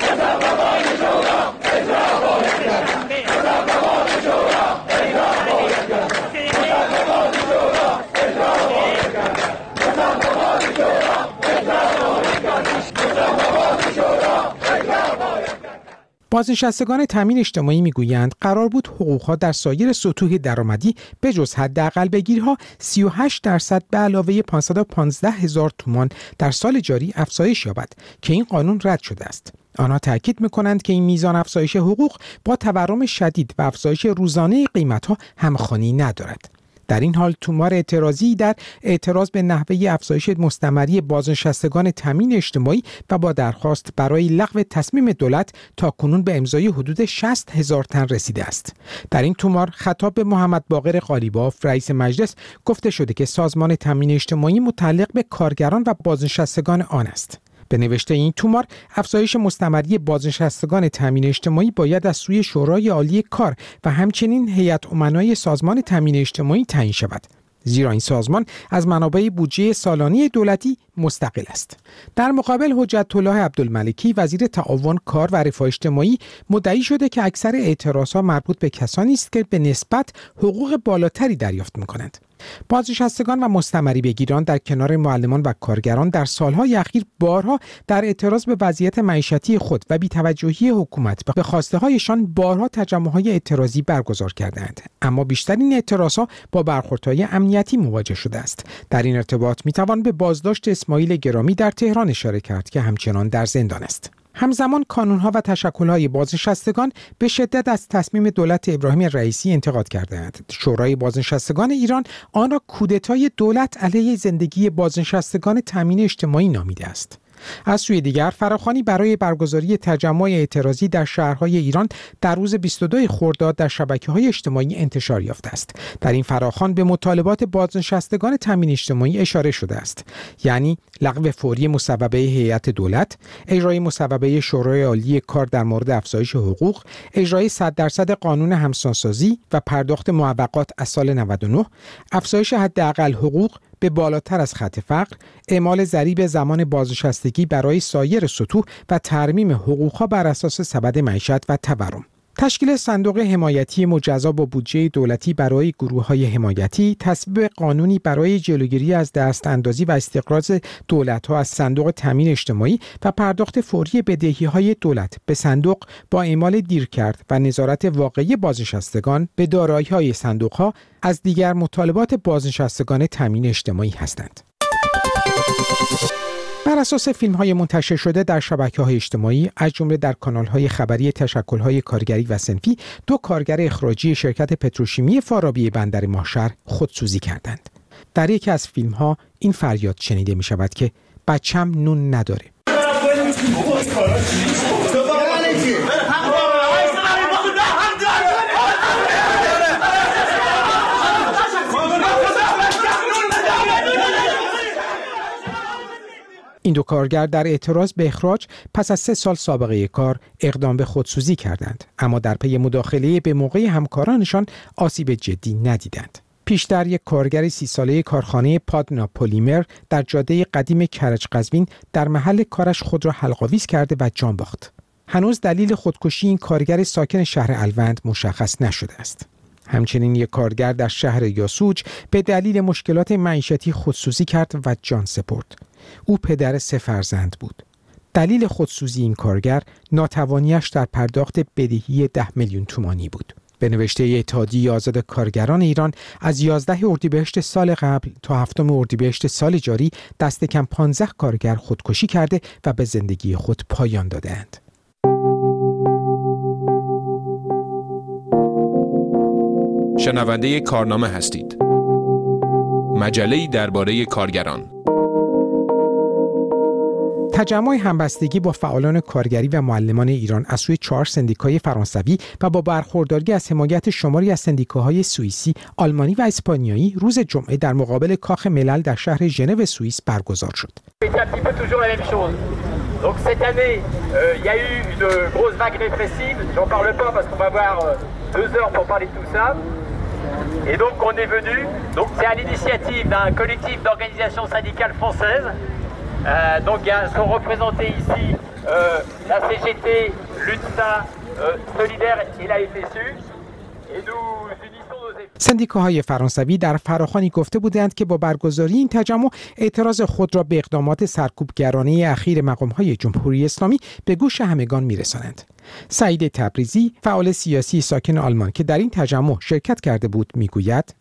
بازنشستگان تامین اجتماعی میگویند قرار بود حقوقها در سایر سطوح درآمدی به جز حداقل بگیرها 38% به علاوه 515,000 تومان در سال جاری افزایش یابد که این قانون رد شده است. آنها تاکید می‌کنند که این میزان افزایش حقوق با تورم شدید و افزایش روزانه قیمت‌ها همخوانی ندارد. در این حال تومار اعتراضی در اعتراض به نحوه افزایش مستمری بازنشستگان تامین اجتماعی و با درخواست برای لغو تصمیم دولت تاکنون به امضای حدود 60,000 تن رسیده است. در این تومار خطاب به محمد باقر قالیباف رئیس مجلس گفته شده که سازمان تامین اجتماعی متعلق به کارگران و بازنشستگان آن است. به نوشته این تومار افزایش مستمری بازنشستگان تامین اجتماعی باید از سوی شورای عالی کار و همچنین هیئت امنای سازمان تامین اجتماعی تعیین شود، زیرا این سازمان از منابع بودجه سالانه دولتی مستقل است. در مقابل حجت الله عبدالملکی وزیر تعاون کار و رفاه اجتماعی مدعی شده که اکثر اعتراضات مربوط به کسانی است که به نسبت حقوق بالاتری دریافت می‌کنند. بازنشستگان و مستمری بگیران در کنار معلمان و کارگران در سالهای اخیر بارها در اعتراض به وضعیت معیشتی خود و بی‌توجهی حکومت به خواسته‌هایشان بارها تجمع‌های اعتراضی برگزار کردند، اما بیشترین اعتراضها با برخوردهای امنیتی مواجه شده است. در این ارتباط می‌توان به بازداشت اسماعیل گرامی در تهران اشاره کرد که همچنان در زندان است. همزمان کانون‌ها و تشکل‌های بازنشستگان به شدت از تصمیم دولت ابراهیم رئیسی انتقاد کردند. شورای بازنشستگان ایران آن را کودتای دولت علیه زندگی بازنشستگان تامین اجتماعی نامیده است. از سوی دیگر فراخوانی برای برگزاری تجمع اعتراضی در شهرهای ایران در روز 22 خرداد در شبکه‌های اجتماعی انتشار یافته است. در این فراخوان به مطالبات بازنشستگان تامین اجتماعی اشاره شده است، یعنی لغو فوری مصوبه هیئت دولت، اجرای مصوبه شورای عالی کار در مورد افزایش حقوق، اجرای 100% قانون همسانسازی و پرداخت معوقات از سال 99، افزایش حداقل حقوق به بالاتر از خط فقر، اعمال ضریب زمان بازنشستگی برای سایر سطوح و ترمیم حقوقها بر اساس سبد معیشت و تورم. تشکیل صندوق حمایتی مجزا با بودجه دولتی برای گروه‌های حمایتی، تصویب قانونی برای جلوگیری از دستاندازی و استقراض دولت‌ها از صندوق تامین اجتماعی و پرداخت فوری بدهی‌های دولت به صندوق با اعمال دیرکرد و نظارت واقعی بازنشستگان به دارایی‌های صندوق‌ها از دیگر مطالبات بازنشستگان تامین اجتماعی هستند. بر اساس فیلم‌های منتشر شده در شبکه‌های اجتماعی از جمله در کانال‌های خبری تشکل‌های کارگری و صنفی، 2 کارگر اخراجی شرکت پتروشیمی فارابی بندر ماهشهر خودسوزی کردند. در یکی از فیلم‌ها این فریاد شنیده می‌شود که بچم نون نداره. این 2 کارگر در اعتراض به اخراج پس از 3 سال سابقه کار اقدام به خودسوزی کردند، اما در پی مداخله به موقع همکارانشان آسیب جدی ندیدند. پیشتر یک کارگر 30 ساله کارخانه پادنا پلیمر در جاده قدیم کرج قزوین در محل کارش خود را حلق‌آویز کرده و جان باخت. هنوز دلیل خودکشی این کارگر ساکن شهر الوند مشخص نشده است. همچنین یک کارگر در شهر یاسوج به دلیل مشکلات معیشتی خودسوزی کرد و جان سپرد. او پدر 3 فرزند بود. دلیل خودسوزی این کارگر ناتوانیش در پرداخت بدهی 10 میلیون تومانی بود. به نوشته اتحادیه آزاد کارگران ایران از 11 اردیبهشت سال قبل تا 7 اردیبهشت سال جاری دست کم 15 کارگر خودکشی کرده و به زندگی خود پایان داده‌اند. شنونده کارنامه هستید. مجله‌ای درباره کارگران. تجمع همبستگی با فعالان کارگری و معلمان ایران از سوی 4 سندیکای فرانسوی و با برخورداری از حمایت شماری از سندیکاهای سوئیسی، آلمانی و اسپانیایی روز جمعه در مقابل کاخ ملل در شهر ژنو سوئیس برگزار شد. Donc cette année, il y a eu une grosse vague répressive. J'en parle pas parce qu'on va avoir 2 heures pour parler de tout ça. Et donc on est venu. Donc c'est à l'initiative d'un collectif d'organisations syndicales françaises. Donc sont représentés ici la CGT, l'UNSA, Solidaire et la FSU. Et nous unissons nos efforts. سندیکاهای فرانسوی در فراخوانی گفته بودند که با برگزاری این تجمع اعتراض خود را به اقدامات سرکوبگرانه اخیر مقام‌های جمهوری اسلامی به گوش همگان می‌رسانند. سعید تبریزی، فعال سیاسی ساکن آلمان که در این تجمع شرکت کرده بود، می‌گوید: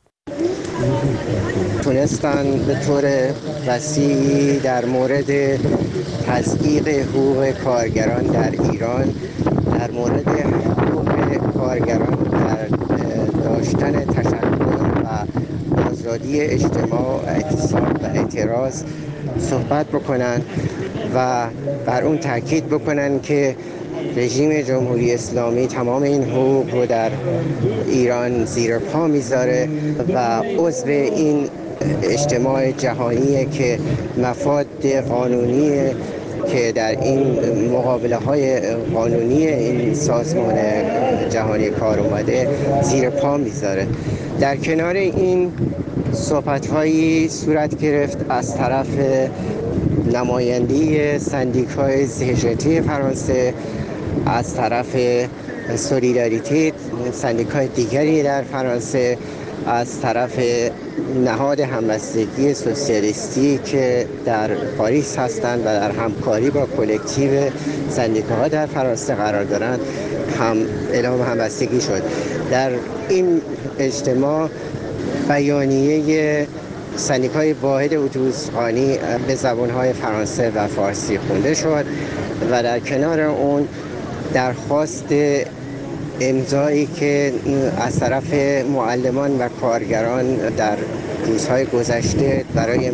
تونستن به طور وسیعی در مورد تضییق حقوق کارگران در ایران، در مورد حقوق کارگران در داشتن تشکل و آزادی اجتماع و اعتصاب و اعتراض صحبت بکنن و بر اون تاکید بکنن که رژیم جمهوری اسلامی تمام این حقوق رو در ایران زیر پا میذاره و عضو این اجتماع جهانیه که مفاد قانونی که در این مقابله های قانونی این سازمان جهانی کار اومده زیر پا میذاره. در کنار این صحبت هایی صورت گرفت از طرف نماینده سندیکای CGT فرانسه، از طرف سولیداریته سندیکای دیگری در فرانسه، از طرف نهاد همبستگی سوسیالیستی که در پاریس هستند و در همکاری با کلکتیو سندیکاها در فرانسه قرار دارند هم اعلام همبستگی شد. در این اجتماع بیانیه سندیکای واحد اتوبوسخوانی به زبانهای فرانسه و فارسی خونده شد و در کنار اون درخواست امضایی که از طرف معلمان و کارگران در روزهای گذشته برای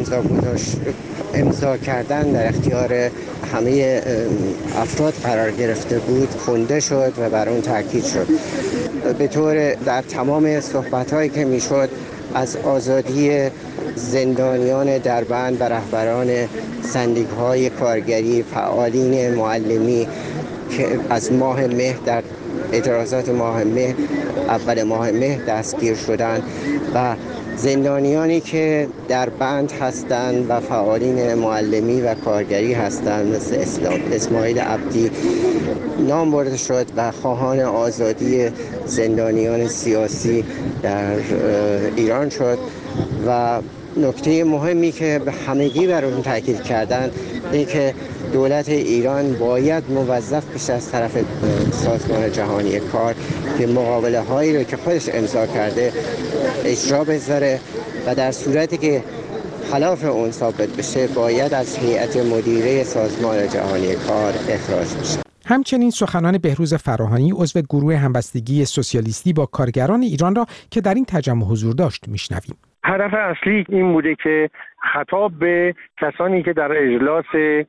امضا کردن در اختیار همه افراد قرار گرفته بود خونده شد و بر اون تاکید شد. به طور در تمام صحبت‌هایی که میشد از آزادی زندانیان دربند و رهبران سندیکاهای کارگری، فعالین معلمی که از ماه مه در اعتراضات ماه مه اول ماه مه دستگیر شدند و زندانیانی که در بند هستند و فعالین معلمی و کارگری هستند مثل اسماعیل عبدی نام برده شد و خواهان آزادی زندانیان سیاسی در ایران شد و نکته مهمی که به همگی بر اون تاکید کردند این که دولت ایران باید موظف بشه از طرف سازمان جهانی کار که مقابله هایی رو که خودش امضا کرده اجرا بذاره و در صورتی که خلاف اون ثابت بشه باید از هیئت مدیره سازمان جهانی کار اخراج بشه. همچنین سخنان بهروز فراهانی عضو گروه همبستگی سوسیالیستی با کارگران ایران را که در این تجمع حضور داشت میشنویم. هدف اصلی این بوده که خطاب به کسانی که در اجلاس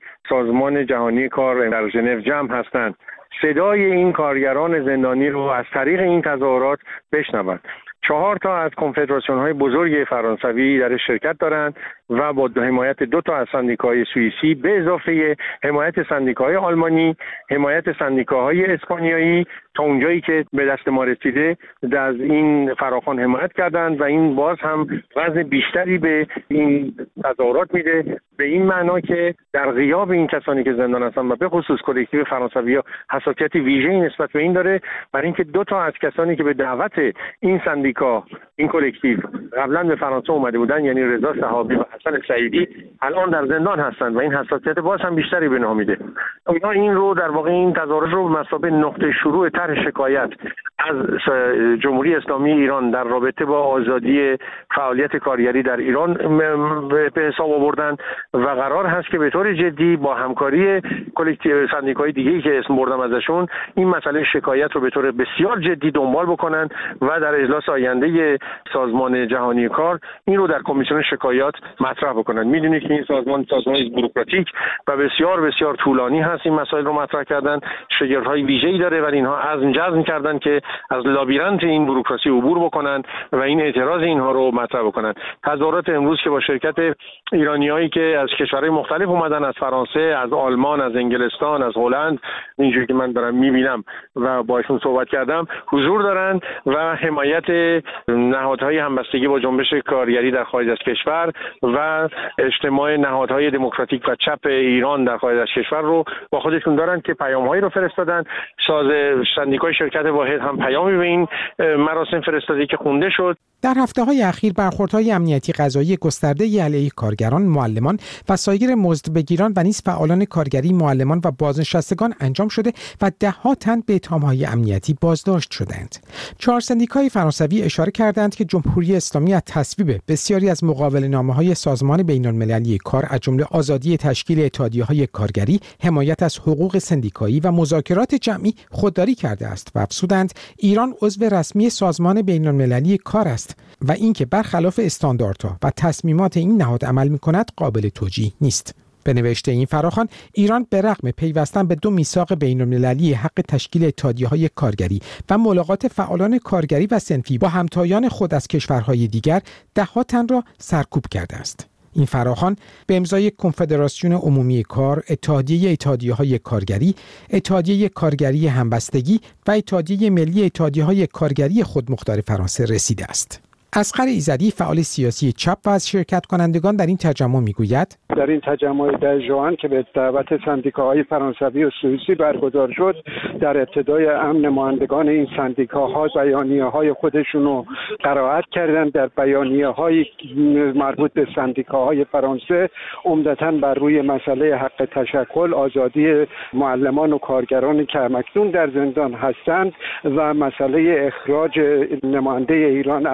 سازمان جهانی کار در ژنو جمع هستند صدای این کارگران زندانی رو از طریق این تظاهرات بشنوند. 4 تا از کنفدراسیون‌های بزرگ فرانسوی در شرکت دارند و با حمایت 2 تا از سندیکاهای سوئیسی به اضافه حمایت سندیکاهای آلمانی، حمایت سندیکاهای اسپانیایی تا اونجایی که به دست ما رسیده از این فراخوان حمایت کردند و این باز هم وزن بیشتری به این تظاهرات میده، به این معنا که در غیاب این کسانی که زندان هستند و به خصوص کلکتیو فرانسوی‌ها حساسیت ویژه‌ای نسبت به این داره، برای اینکه 2 تا از کسانی که به دعوت این سندیکا این کلکتیو قبلا به فرانسه اومده بودن، یعنی رضا صحابی و حسن سعیدی، الان در زندان هستند و این حساسیت باز هم بیشتری به نام میده. اونا این رو در واقع این تظاهرات رو به مثابه نقطه شروع طرح شکایت از جمهوری اسلامی ایران در رابطه با آزادی فعالیت کارگری در ایران به حساب آوردن و قرار هست که به طور جدی با همکاری کلکتیو سندیکای دیگه‌ای که اسم بردم ازشون این مسئله شکایت رو به طور بسیار جدی دنبال بکنن و در اجلاس آینده سازمان جهانی کار این رو در کمیسیون شکایات مطرح بکنن. میدونید که این سازمان بوروکراتیک و بسیار بسیار طولانی هست. این مسائل رو مطرح کردن، شگردهای ویژه‌ای داره ولی اینها عزم جزم کردن که از لابیرنت این بوروکراسی عبور بکنن و این اعتراض اینها رو مطرح بکنن. تظاهرات امروز که با شرکت ایرانیایی که از کشورهای مختلف اومدن، از فرانسه، از آلمان، از انگلستان، از هلند، اینجوری که من دارم میبینم و باشون صحبت کردم حضور دارن و حمایت نهادهای همبستگی با جنبش کارگری در خارج از کشور و اجتماع نهادهای دموکراتیک و چپ ایران در خارج از کشور رو با خودشون دارن که پیام‌هایی رو فرستادن. سندیکای شرکت واحد هم پیامی به این مراسم فرستاده که خونده شد. در هفته‌های اخیر برخوردهای امنیتی قضایی گسترده علیه کارگران، معلمان و سایر مزدبگیران و نیز فعالان کارگری، معلمان و بازنشستگان انجام شده و ده‌ها تن به اتهام‌های امنیتی بازداشت شدند. 4 سندیکای فرانسوی اشاره کردند که جمهوری اسلامی از تصویب بسیاری از مقابله‌نامه‌های سازمان بین‌المللی کار از جمله آزادی تشکیل اتحادیه‌های کارگری، حمایت از حقوق سندیکایی و مذاکرات جمعی خودداری کرده است و افزودند ایران عضو رسمی سازمان بین‌المللی کار است و اینکه برخلاف استانداردها و تصمیمات این نهاد عمل می‌کند قابل توجیه نیست. به نوشته این فراخوان، ایران به رغم پیوستن به 2 میثاق بین‌المللی حق تشکیل اتحادیه‌های کارگری و ملاقات فعالان کارگری و صنفی با همتایان خود از کشورهای دیگر، ده‌ها تن را سرکوب کرده است. این فراخوان به امضای کنفدراسیون عمومی کار، اتحادیه‌های کارگری، اتحادیه کارگری همبستگی و اتحادیه ملی اتحادیه‌های کارگری خودمختار فرانسه رسیده است. اصغر ایزدی فعال سیاسی چپ و از شرکت کنندگان در این تجمع میگوید در این تجمع 10 ژوئن که به دعوت سندیکاهای فرانسوی و سوئیسی برگزار شد، در ابتدای نمایندگان این سندیکاها بیانیه‌های خودشون رو قرائت کردند. در بیانیه‌های مربوط به سندیکاهای فرانسه عمدتاً بر روی مسئله حق تشکل، آزادی معلمان و کارگرانی که همکنون در زندان هستند و مسئله اخراج نماینده ایران از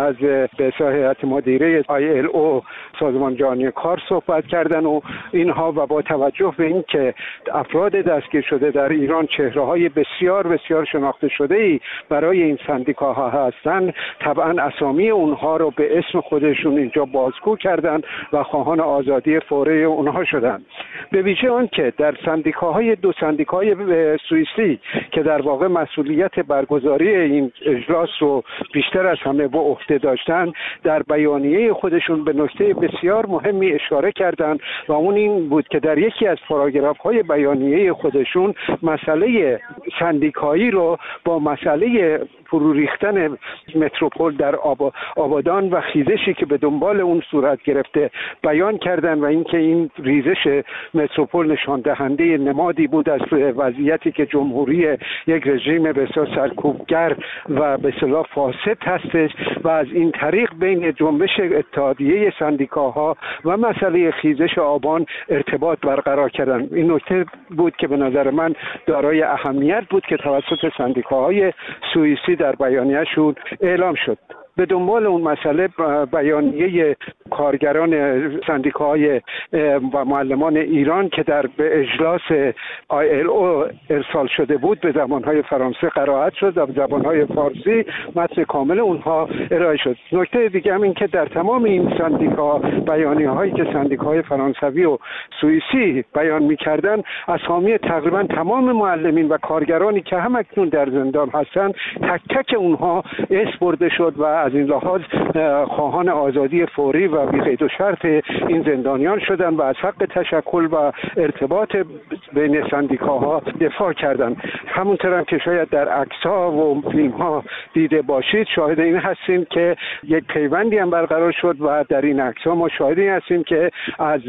به هیئت مدیره ILO سازمان جهانی کار صحبت کردن و اینها، و با توجه به این که افراد دستگیر شده در ایران چهره‌های بسیار بسیار شناخته شده‌ای برای این سندیکاها هستند، طبعا اسامی اونها رو به اسم خودشون اینجا بازگو کردن و خواهان آزادی فوری اونها شدند. به ویژه آن که در سندیکاهای دو سندیکای سوئیسی که در واقع مسئولیت برگزاری این اجلاس رو بیشتر از همه به عهده داشتن، در بیانیه خودشون به نکته بسیار مهمی اشاره کردند و اون این بود که در یکی از پاراگراف‌های بیانیه خودشون مسئله سندیکایی رو با مسئله فرو ریختن متروپول در آبادان و خیزشی که به دنبال اون صورت گرفته بیان کردن و اینکه این ریزش متروپول نشان دهنده نمادی بود از وضعیتی که جمهوری یک رژیم بسیار سرکوبگر و به اصطلاح فاسد هستش و از این طریق بین جنبش اتحادیه سندیکاها و مسئله خیزش آبان ارتباط برقرار کردن. این نکته بود که به نظر من دارای اهمیت بود که توسط سندیکاهای سوئیسی در بیانیه‌شون اعلام شد. به دنبال اون مسئله بیانیه کارگران سندیکاهای و معلمان ایران که در به اجلاس ILO ارسال شده بود به زبانهای فرانسه قرائت شد و به زبانهای فارسی متن کامل اونها ارائه شد. نکته دیگه هم این که در تمام این سندیکا بیانیه‌هایی که سندیکاهای فرانسوی و سوئیسی بیان می‌کردن، اسامی تقریبا تمام معلمین و کارگرانی که هم اکنون در زندان هستند تک تک اونها اسم برده شد و از این لحاظ خواهان آزادی فوری و بی قید و شرط این زندانیان شدن و از حق تشکل و ارتباط بین سندیکاها دفاع کردند. همونطور هم که شاید در عکس‌ها و فیلم‌ها دیده باشید، شاهد این هستیم که یک پیوندی هم برقرار شد و در این عکس‌ها ما شاهد این هستیم که از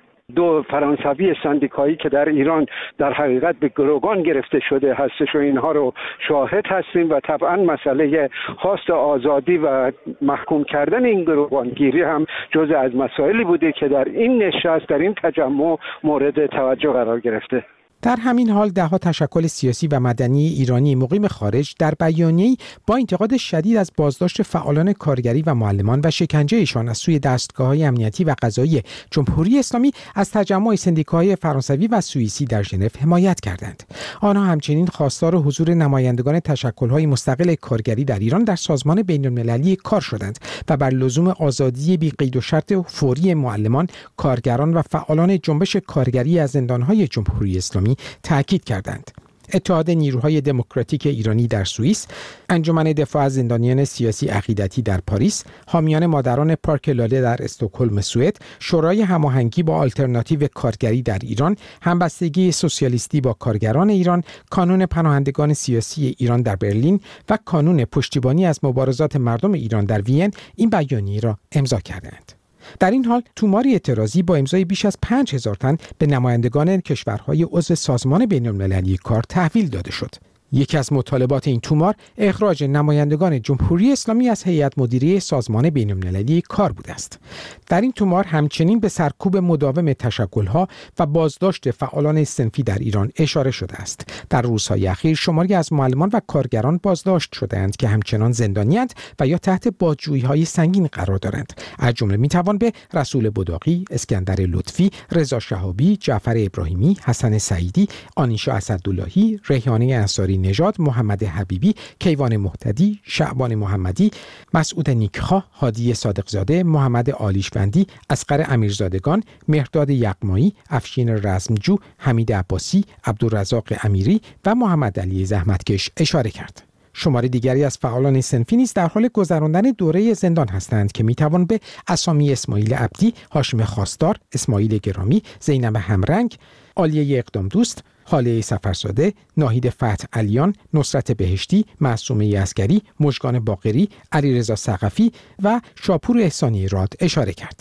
دو فرانسوی سندیکایی که در ایران در حقیقت به گروگان گرفته شده هستش و اینها رو شاهد هستیم و طبعا مسئله خواست آزادی و محکوم کردن این گروگانگیری هم جزء از مسائلی بوده که در این نشست، در این تجمع مورد توجه قرار گرفته. در همین حال ده‌ها تشکل سیاسی و مدنی ایرانی مقیم خارج در بیانیه‌ای با انتقاد شدید از بازداشت فعالان کارگری و معلمان و شکنجهشان از سوی دستگاه‌های امنیتی و قضایی جمهوری اسلامی از تجمع سندیکاهای فرانسوی و سوئیسی در ژنو حمایت کردند. آنها همچنین خواستار حضور نمایندگان تشکل‌های مستقل کارگری در ایران در سازمان بین‌المللی کار شدند و بر لزوم آزادی بی قید و شرط فوری معلمان، کارگران و فعالان جنبش کارگری از زندان‌های جمهوری اسلامی تأکید کردند. اتحاد نیروهای دموکراتیک ایرانی در سوئیس، انجمن دفاع از زندانیان سیاسی عقیدتی در پاریس، حامیان مادران پارک لاله در استکهلم سوئد، شورای هماهنگی با آلترناتیو کارگری در ایران، همبستگی سوسیالیستی با کارگران ایران، کانون پناهندگان سیاسی ایران در برلین و کانون پشتیبانی از مبارزات مردم ایران در وین این بیانیه را امضا کردند. در این حال توماری اعتراضی با امضای بیش از 5000 تن به نمایندگان کشورهای عضو سازمان بین‌المللی کار تحویل داده شد. یکی از مطالبات این تومار اخراج نمایندگان جمهوری اسلامی از هیئت مدیره سازمان بین‌المللی کار بوده است. در این تومار همچنین به سرکوب مداوم تشکل‌ها و بازداشت فعالان صنفی در ایران اشاره شده است. در روزهای اخیر شماری از معلمان و کارگران بازداشت شده‌اند که همچنان زندانی‌اند و یا تحت بازجویی‌های سنگین قرار دارند. از جمله می‌توان به رسول بداقی، اسکندر لطفی، رضا شهابی، جعفر ابراهیمی، حسن سعیدی، آنیشا اسداللهی، ریحانه انصاری نژاد، محمد حبیبی، کیوان مهتدی، شعبان محمدی، مسعود نیکخواه، هادی صادقزاده، محمد عالیشوندی، اصغر امیرزادگان، مهرداد یغمایی، افشین رزمجو، حمید عباسی، عبدالرزاق امیری و محمد علی زحمتکش اشاره کرد. شمار دیگری از فعالان صنفی نیز در حال گذراندن دوره زندان هستند که میتوان به اسامی اسماعیل عبدی، هاشم خواستار، اسماعیل گرامی، زینب همرنگ، عالیه اقدام دوست، حاله سفرزاده، ناهید فتح علیان، نصرت بهشتی، معصومه عسکری، مژگان باقری، علیرضا ثقفی و شاپور احسانی راد اشاره کرد.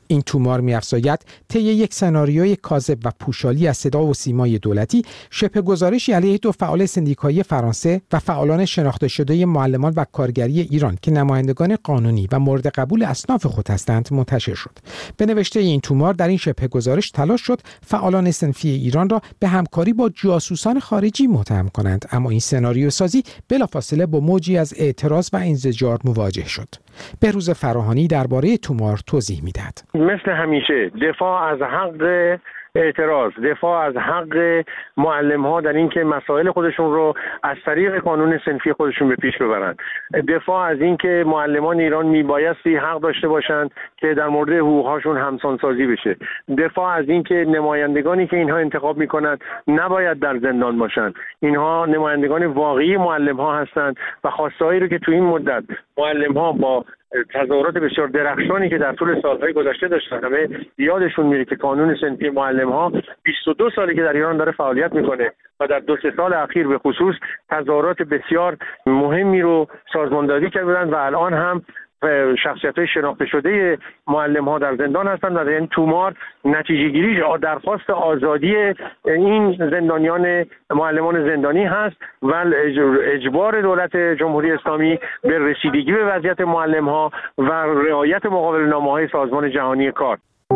این تومار می‌افزاید طی یک سناریوی کاذب و پوشالی از صدا و سیمای دولتی شبه گزارشی علیه 2 فعال سندیکایی فرانسه و فعالان شناخته شده معلمان و کارگری ایران که نمایندگان قانونی و مورد قبول اصناف خود هستند منتشر شد. به نوشته این تومار در این شبه گزارش تلاش شد فعالان صنفی ایران را به همکاری با جاسوسان خارجی متهم کنند، اما این سناریو سازی بلافاصله با موجی از اعتراض و انزجار مواجه شد. بهروز فراهانی درباره تومار توضیح می‌دهد. مثل همیشه دفاع از حق اعتراض، دفاع از حق معلم‌ها در اینکه مسائل خودشون رو از طریق قانون صنفی خودشون به پیش ببرن، دفاع از اینکه معلمان ایران میبایستی حق داشته باشند که در مورد حقوق‌هاشون همسانسازی بشه، دفاع از اینکه نمایندگانی که اینها انتخاب میکنند نباید در زندان باشند، اینها نمایندگان واقعی معلم‌ها هستند و خواسته‌هایی رو که تو این مدت معلم‌ها با تظاهرات بسیار درخشانی که در طول سالهای گذشته داشتن، همه یادشون میره که قانون صنفی معلم‌ها 22 ساله که در ایران داره فعالیت میکنه و در 2-3 سال اخیر به خصوص تظاهرات بسیار مهمی رو سازماندهی کردن و الان هم شخصیت‌های شناخته شده معلم‌ها در زندان هستند و این تومار نتیجه گیریش درخواست آزادی این زندانیان معلمان زندانی هست و اجبار دولت جمهوری اسلامی به رسیدگی به وضعیت معلم‌ها و رعایت مقابله‌نامه‌های سازمان جهانی کار.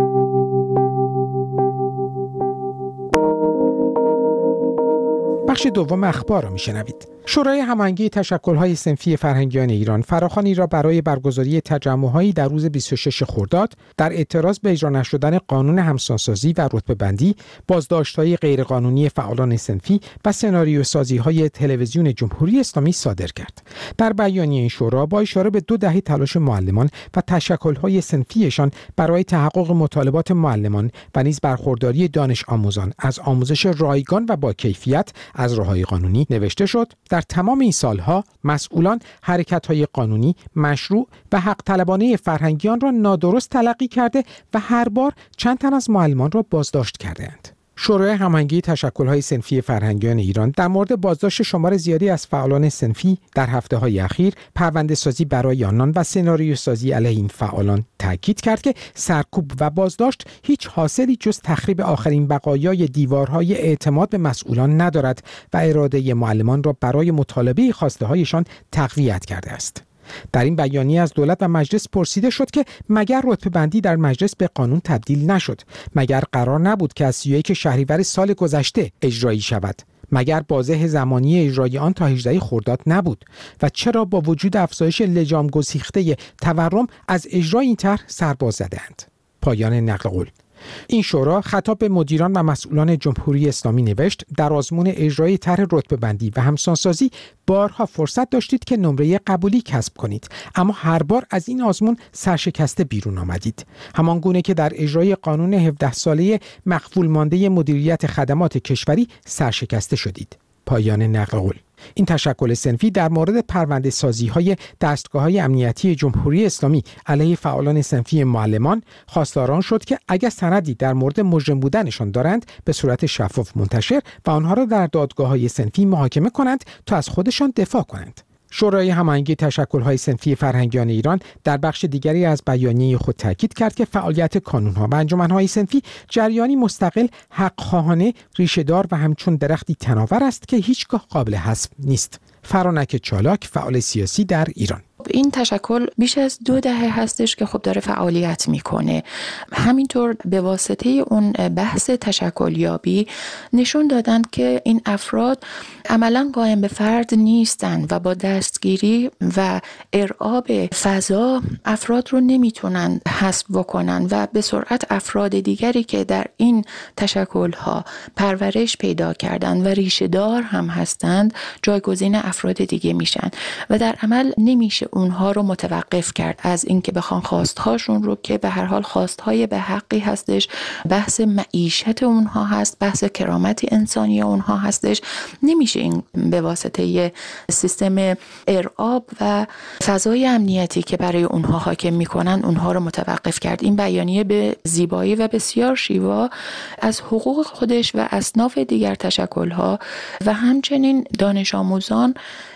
بخش دوم اخبار را میشنوید. شورای هماهنگی تشکل‌های صنفی فرهنگیان ایران فراخوانی را برای برگزاری تجمع‌هایی در روز 26 خرداد در اعتراض به اجرا نشدن قانون همسانسازی و رتبه‌بندی، بازداشت‌های غیرقانونی فعالان صنفی و سناریوسازی‌های تلویزیون جمهوری اسلامی صادر کرد. در بیانیه این شورا با اشاره به 2 دهه تلاش معلمان و تشکل‌های صنفیشان برای تحقق مطالبات معلمان و نیز برخورداری دانش آموزان از آموزش رایگان و با کیفیت از راه‌های قانونی نوشته شد. در تمام این سالها مسئولان حرکت‌های قانونی، مشروع و حق طلبانه فرهنگیان را نادرست تلقی کرده و هر بار چند تن از معلمان را بازداشت کردند. شورای هماهنگی تشکل‌های صنفی فرهنگیان ایران در مورد بازداشت شمار زیادی از فعالان صنفی در هفته‌های اخیر، پرونده‌سازی برای آنان و سناریوسازی علیه این فعالان تاکید کرد که سرکوب و بازداشت هیچ حاصلی جز تخریب آخرین بقایای دیوارهای اعتماد به مسئولان ندارد و اراده معلمان را برای مطالبه خواسته‌هایشان تقویت کرده است. در این بیانیه از دولت و مجلس پرسیده شد که مگر رتبه‌بندی در مجلس به قانون تبدیل نشد؟ مگر قرار نبود که از 31 شهریور سال گذشته اجرایی شود؟ مگر بازه زمانی اجرای آن تا 18 خرداد نبود؟ و چرا با وجود افزایش لجام گسیخته تورم از اجرای این طرح سرباز زدند؟ پایان نقل قول. این شورا خطاب به مدیران و مسئولان جمهوری اسلامی نوشت: در آزمون اجرای طرح رتبه‌بندی و همسانسازی بارها فرصت داشتید که نمره قبولی کسب کنید، اما هر بار از این آزمون سرشکسته بیرون آمدید. همان گونه که در اجرای قانون 17 ساله مخفول مانده مدیریت خدمات کشوری سرشکسته شدید. پایان نقل قول. این تشکل صنفی در مورد پرونده سازی های دستگاه‌های امنیتی جمهوری اسلامی علیه فعالان صنفی معلمان خواستاران شد که اگر سندی در مورد مجرم بودنشان دارند به صورت شفاف منتشر و آنها را در دادگاه‌های صنفی محاکمه کنند تا از خودشان دفاع کنند. شورای هماهنگی تشکل‌های صنفی فرهنگیان ایران در بخش دیگری از بیانیه خود تاکید کرد که فعالیت کانون‌ها و انجمن‌های صنفی جریانی مستقل، حق‌خواهانه، ریشه‌دار و همچون درختی تناور است که هیچگاه قابل حذف نیست. فرانک چالاک، فعال سیاسی در ایران: این تشکل بیش از 2 دهه هستش که خب داره فعالیت میکنه. همینطور به واسطه اون بحث تشکلیابی نشون دادند که این افراد عملاً قائم به فرد نیستن و با دستگیری و ارعاب فضا افراد رو نمیتونن حذف بکنن و به سرعت افراد دیگری که در این تشکل‌ها پرورش پیدا کردن و ریشه دار هم هستند جایگزین افراد دیگه میشن و در عمل نمیشه اونها رو متوقف کرد از اینکه بخوان خواستهاشون رو که به هر حال خواستهای به حقی هستش، بحث معیشت اونها هست، بحث کرامت انسانی اونها هستش، نمیشه این به واسطه سیستم ارعاب و فضای امنیتی که برای اونها حاکم میکنن اونها رو متوقف کرد. این بیانیه به زیبایی و بسیار شیوا از حقوق خودش و اصناف دیگر تشکل‌ها و همچنین دانش آموزان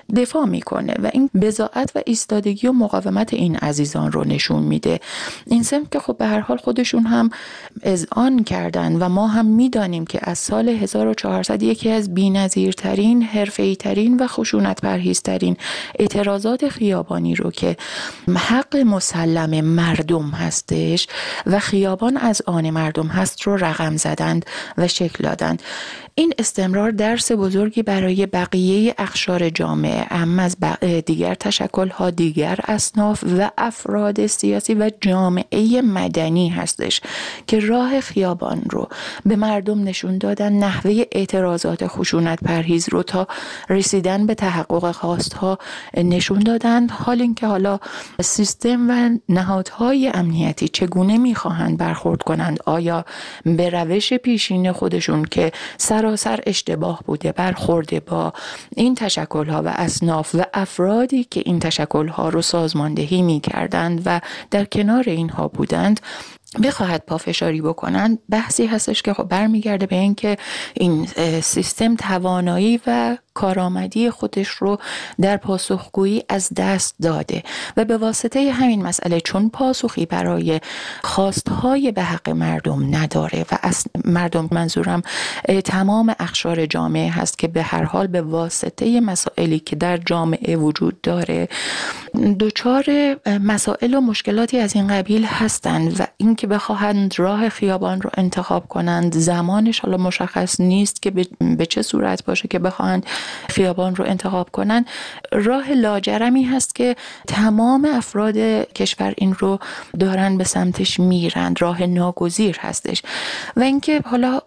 دفاع میکنه و این بضاعت و ایستادگی و مقاومت این عزیزان رو نشون میده. این صنف که خب به هر حال خودشون هم اذعان کردن و ما هم میدانیم که از سال 1400 یکی از بی‌نظیرترین، حرفه‌ای‌ترین و خشونت پرهیزترین اعتراضات خیابانی رو که حق مسلم مردم هستش و خیابان از آن مردم هست رو رقم زدند و شکل دادند. این استمرار درس بزرگی برای بقیه اقشار جامعه، اما از دیگر تشکل‌ها، دیگر اصناف و افراد سیاسی و جامعه مدنی هستش که راه خیابان رو به مردم نشون دادن، نحوه اعتراضات خشونت پرهیز رو تا رسیدن به تحقق خواستها نشون دادن. حال اینکه حالا سیستم و نهادهای امنیتی چگونه میخواهند برخورد کنند، آیا به روش پیشین خودشون که سراسر اشتباه بوده برخورده با این تشکل‌ها و اصناف و افرادی که این تشکل‌ها رو سازماندهی می‌کردند و در کنار اینها بودند بخواهد پافشاری بکنند، بحثی هستش که خب برمیگرده به این که این سیستم توانایی و کارآمدی خودش رو در پاسخگویی از دست داده و به واسطه همین مسئله چون پاسخی برای خواستهای به حق مردم نداره و مردم منظورم تمام اقشار جامعه هست که به هر حال به واسطه مسائلی که در جامعه وجود داره دچار مسائل و مشکلاتی از این قبیل هستند و این که بخواهند راه خیابان رو انتخاب کنند، زمانش حالا مشخص نیست که به چه صورت باشه که بخواهند خیابان رو انتخاب کنند. راه لاجرمی هست که تمام افراد کشور این رو دارن به سمتش میرند، راه ناگزیر هستش و اینکه حالا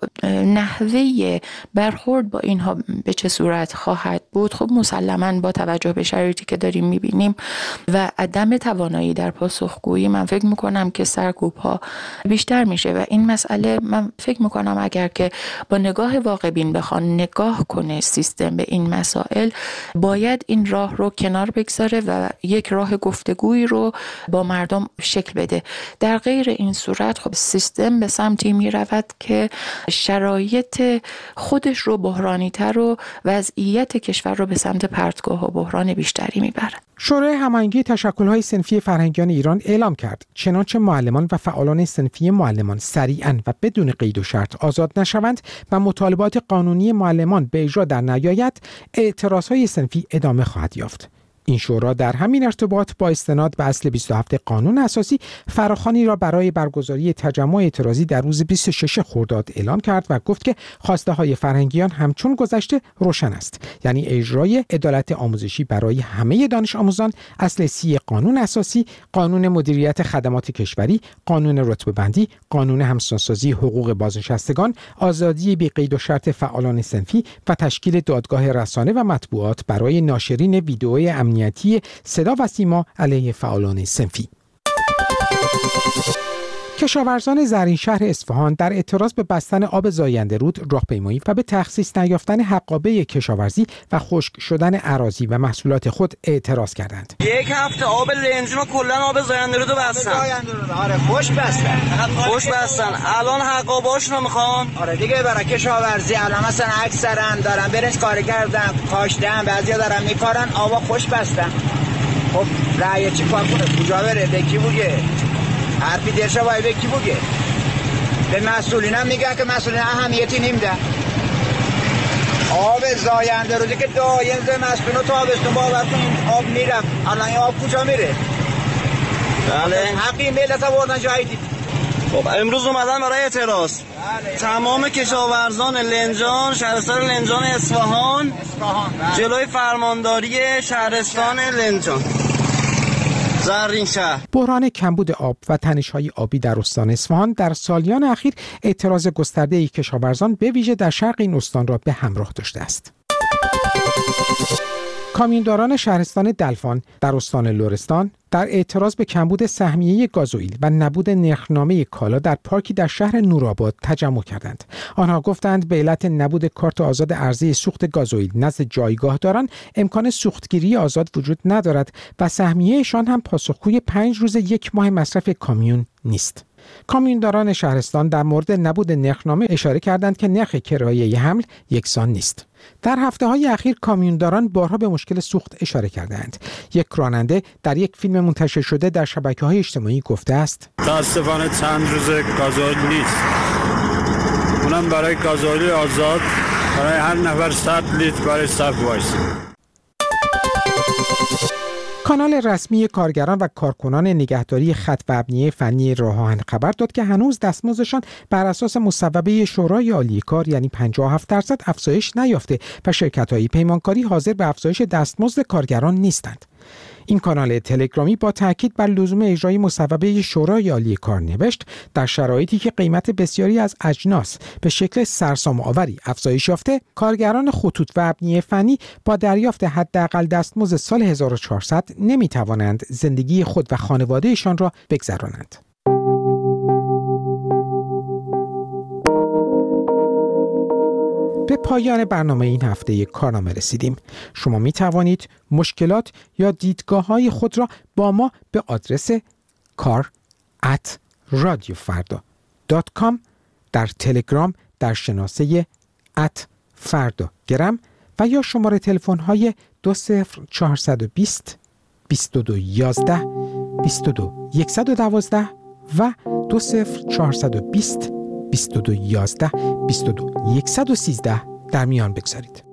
نحوه برخورد با اینها به چه صورت خواهد بود، خب مسلماً با توجه به شرایطی که داریم میبینیم و عدم توانایی در پاسخگویی، من فکر میکنم که سرکوب‌ها بیشتر میشه و این مسئله من فکر میکنم اگر که با نگاه واقع‌بین بخوان نگاه کنه سیستم به این مسائل، باید این راه رو کنار بگذاره و یک راه گفتگویی رو با مردم شکل بده. در غیر این صورت خب سیستم به سمتی میرود که شرایط خودش رو بحرانی‌تر و وضعیت کشور رو به سمت پرتگاه و بحران بیشتری میبره. شورای هماهنگی تشکل‌های صنفی فرهنگیان ایران اعلام کرد چنانچه معلمان و فعالان صنفی معلمان سریعاً و بدون قید و شرط آزاد نشوند و مطالبات قانونی معلمان به اجرا در نیاید، اعتراضهای صنفی ادامه خواهد یافت. این شورا در همین ارتباط با استناد به اصل 27 قانون اساسی فراخوانی را برای برگزاری تجمع اعتراضی در روز 26 خرداد اعلام کرد و گفت که خواسته های فرهنگیان همچون گذشته روشن است، یعنی اجرای عدالت آموزشی برای همه دانش آموزان، اصل 30 قانون اساسی، قانون مدیریت خدمات کشوری، قانون رتبه‌بندی، قانون همسانسازی حقوق بازنشستگان، آزادی بی قید و شرط فعالان صنفی و تشکیل دادگاه رسانه و مطبوعات برای ناشرین ویدئوی امنیتی صدا و سیما علیه فعالان صنفی. کشاورزان زرینشهر اصفهان در اعتراض به بستن آب زاینده رود راهپیمایی و به تخصیص نیافتن حقابه کشاورزی و خشک شدن اراضی و محصولات خود اعتراض کردند. یک هفته آب لنجی ما کلا آب زاینده رود بستن. آره خوش بستن. الان حقابه‌اشون رو میخوان. آره دیگه برای کشاورزی الان مثلا اکثرا دارن برنج کار کردن، کاشتن، بعضیا دارن میکارن، آبا خوش بستن. خب رأی چی کار کنه؟ کجا بره؟ به کی بگه؟ حرفی درشه باید به کی بگه؟ به مسئولین هم میگن که مسئولین اهمیتی نمیدن. آب زاینده روزی که دایم زمستون و تابستون باورتون آب میرم، الان این آب کجا میره؟ بله حقی ملت آوردن جایی دید. خب امروز اومدن برای اعتراض. بله. تمام کشاورزان لنجان، شهرستان لنجان اصفهان جلوی فرمانداری شهرستان لنجان زرینشهر. بحران کمبود آب و تنش‌های آبی در استان اصفهان در سالیان اخیر اعتراض گسترده کشاورزان به ویژه در شرق این استان را به همراه داشته است. کامیونداران شهرستان دلفان در استان لرستان در اعتراض به کمبود سهمیه گازوئیل و نبود نرخنامه کالا در پارکی در شهر نورآباد تجمع کردند. آنها گفتند به علت نبود کارت آزاد عرضه سوخت گازوئیل نزد جایگاه داران امکان سوختگیری آزاد وجود ندارد و سهمیه‌شان هم پاسخگوی 5 روز 1 ماه مصرف کامیون نیست. کامیونداران شهرستان در مورد نبود نرخنامه اشاره کردند که نرخ کرایه حمل یکسان نیست. در هفته‌های اخیر کامیونداران بارها به مشکل سوخت اشاره کردند. یک راننده در یک فیلم منتشر شده در شبکه‌های اجتماعی گفته است: متأسفانه چند روز گازوئیل نیست. اونم برای گازوئیل آزاد برای هر نفر 100 لیتر برای صف وایس. کانال رسمی کارگران و کارکنان نگهداری خط و ابنیه فنی راه‌آهن خبر داد که هنوز دستمزدشان بر اساس مصوبه شورای عالی کار یعنی 57% افزایش نیافته و شرکت‌های پیمانکاری حاضر به افزایش دستمزد کارگران نیستند. این کانال تلگرامی با تاکید بر لزوم اجرای مصوبه شورای عالی کار نوشت در شرایطی که قیمت بسیاری از اجناس به شکل سرسام‌آوری افزایش یافته، کارگران خطوط و ابنیه فنی با دریافت حداقل دستمزد سال 1400 نمی‌توانند زندگی خود و خانواده‌شان را بگذرانند. به پایان برنامه این هفته کارنامه رسیدیم. شما می توانید مشکلات یا دیدگاه‌های خود را با ما به آدرس kar@radiofarda.com در تلگرام در شناسه @fardagram و یا شماره تلفن‌های 20420 2211 22112 و 20420 2211 22113 در میان بگذارید.